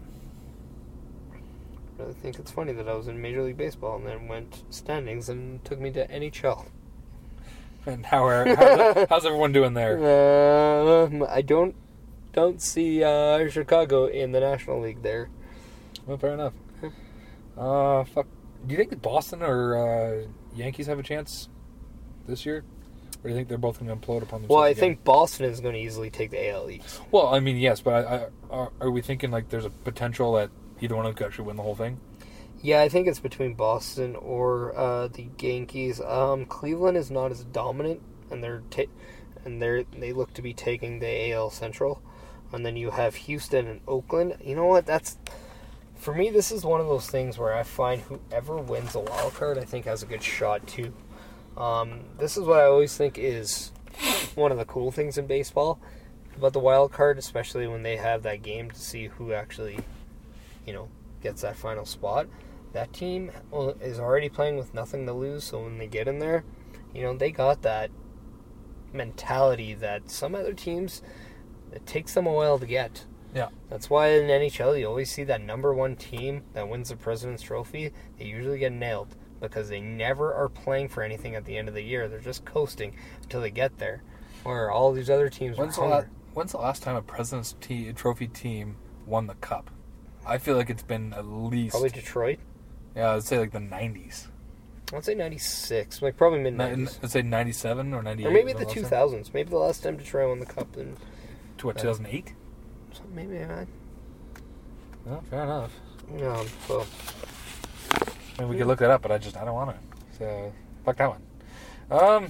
I really think it's funny that I was in Major League Baseball and then went standings and took me to N H L. And how are how's, how's everyone doing there? Um, I don't don't see uh, Chicago in the National League there. Well, fair enough. Uh, fuck. Do you think Boston or uh, Yankees have a chance this year? Or do you think they're both going to implode upon themselves? Well, I again? think Boston is going to easily take the A L East. Well, I mean, yes, but I, I, are, are we thinking like there's a potential that either one of them could actually win the whole thing? Yeah, I think it's between Boston or uh, the Yankees. Um, Cleveland is not as dominant, and they're ta- and they they look to be taking the A L Central, and then you have Houston and Oakland. You know what? That's for me. This is one of those things where I find whoever wins the wild card, I think, has a good shot too. Um, this is what I always think is one of the cool things in baseball about the wild card, especially when they have that game to see who actually, you know, gets that final spot. That team is already playing with nothing to lose, so when they get in there, you know, they got that mentality that some other teams, it takes them a while to get. Yeah. That's why in N H L you always see that number one team that wins the President's Trophy, they usually get nailed because they never are playing for anything at the end of the year. They're just coasting until they get there. Where all these other teams When's, the, are la- hungry. when's the last time a President's T- Trophy team won the Cup? I feel like it's been at least... Probably Detroit. Yeah, I'd say like the nineties. I'd say ninety-six, like probably mid nineties. I'd say ninety-seven or ninety-eight. Or maybe was the last two time. thousands. Maybe the last time Detroit won the Cup. And To what, two thousand eight? maybe not. Well, fair enough. Um, so, I mean, we could look it up, but I just, I don't want to. So, fuck that one. Um,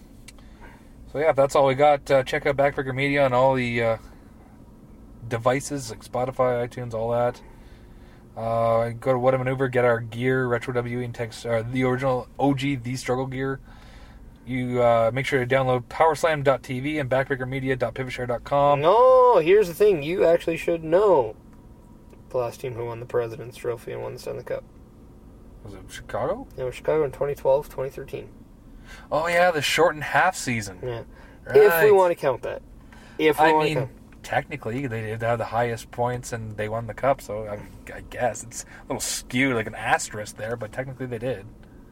so yeah, that's all we got. Uh, check out Backbreaker Media on all the uh, devices, like Spotify, iTunes, all that. Uh, go to What a Maneuver, get our gear, Retro W E and text, uh, the original O G, The Struggle gear. You uh, make sure to download powerslam dot t v and backbreaker media dot pivotshare dot com. no, here's the thing. You actually should know the last team who won the President's Trophy and won the Stanley Cup. Was it Chicago? It was Chicago in twenty twelve, twenty thirteen. Oh yeah, the shortened half season. Yeah. Right. If we want to count that. If we I want mean, to count. technically, they did have the highest points and they won the cup, so I, I guess it's a little skewed, like an asterisk there, but technically they did.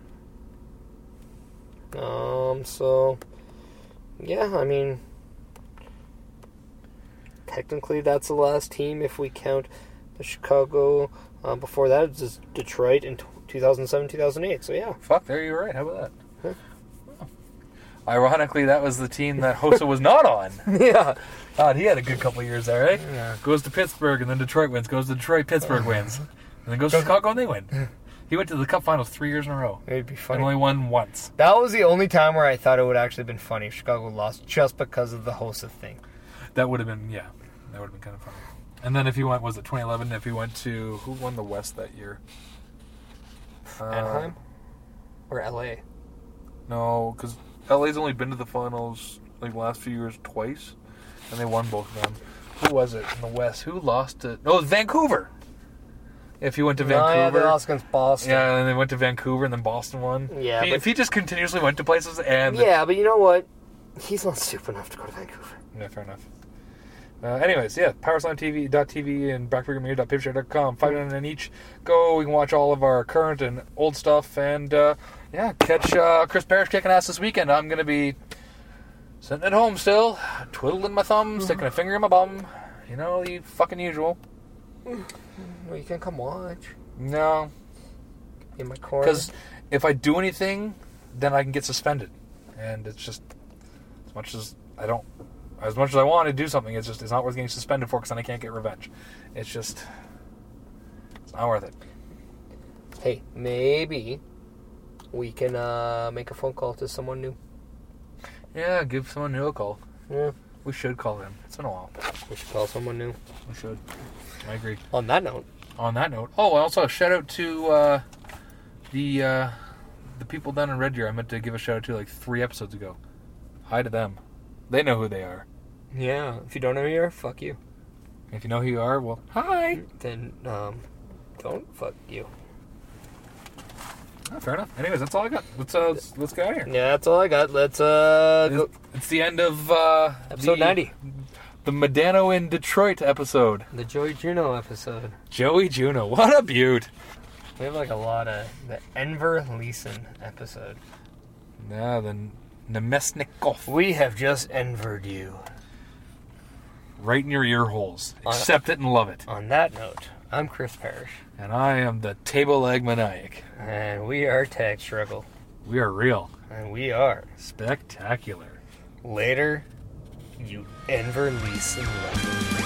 Um, so, yeah, I mean, technically that's the last team if we count the Chicago. Uh, before that, it was just Detroit in two thousand seven, two thousand eight, so yeah. Fuck, there you're right. How about that? Huh. Well, ironically, that was the team that Hossa was not on. yeah. God, he had a good couple of years there, right? Yeah. Goes to Pittsburgh, and then Detroit wins. Goes to Detroit, Pittsburgh wins. And then goes to Chicago, and they win. He went to the Cup Finals three years in a row. It'd be funny. And only won once. That was the only time where I thought it would actually have been funny if Chicago lost just because of the Hossa thing. That would have been, yeah. That would have been kind of funny. And then if he went, was it twenty eleven? If he went to, who won the West that year? Uh, Anaheim? Or L A? No, because L A's only been to the finals like the last few years twice, and they won both of them. Who was it in the West? Who lost it? No, it was Vancouver. If he went to No, yeah, Vancouver. they lost against Boston. Yeah, and they went to Vancouver, and then Boston won. Yeah, He- but- if he just continuously went to places and... Yeah, but you know what? He's not stupid enough to go to Vancouver. Yeah, fair enough. Uh, anyways, yeah, powerslam dot t v and backbreaker media dot pivotshare dot com. five ninety-nine each. Go, we can watch all of our current and old stuff, and uh, yeah, catch uh, Chris Parrish kicking ass this weekend. I'm going to be sitting at home still, twiddling my thumb, sticking a finger in my bum. You know, the fucking usual. Well, you can come watch. No, In my corner. because if I do anything, then I can get suspended. And it's just, as much as I don't, as much as I want to do something, it's just, it's not worth getting suspended for because then I can't get revenge. It's just, it's not worth it. Hey, maybe we can uh, make a phone call to someone new. Yeah, give someone new a call. Yeah, We should call him. It's been a while. we should call someone new. We should. I agree. On that note, On that note, oh, also a shout out to uh, the uh, the people down in Red Deer. I meant to give a shout out to like three episodes ago. Hi to them. They know who they are. yeah, if you don't know who you are, fuck you. If you know who you are, well, hi. Then, um, don't fuck you. Oh, fair enough. Anyways, that's all I got. Let's uh, let's, let's get out of here. Yeah, that's all I got. Let's, uh, go. It's, it's the end of uh, Episode the, ninety. the Medano in Detroit episode. The Joey Juno episode. Joey Juno, what a beaut. We have like a lot of the Enver Leeson episode. Yeah, then Nemesnikov. We have just envered you. right in your ear holes. On- Accept it and love it. On that note, I'm Chris Parrish. And I am the table leg maniac. And we are Tag Struggle. We are real. And we are Spectacular. later, you Enver Leeson lover.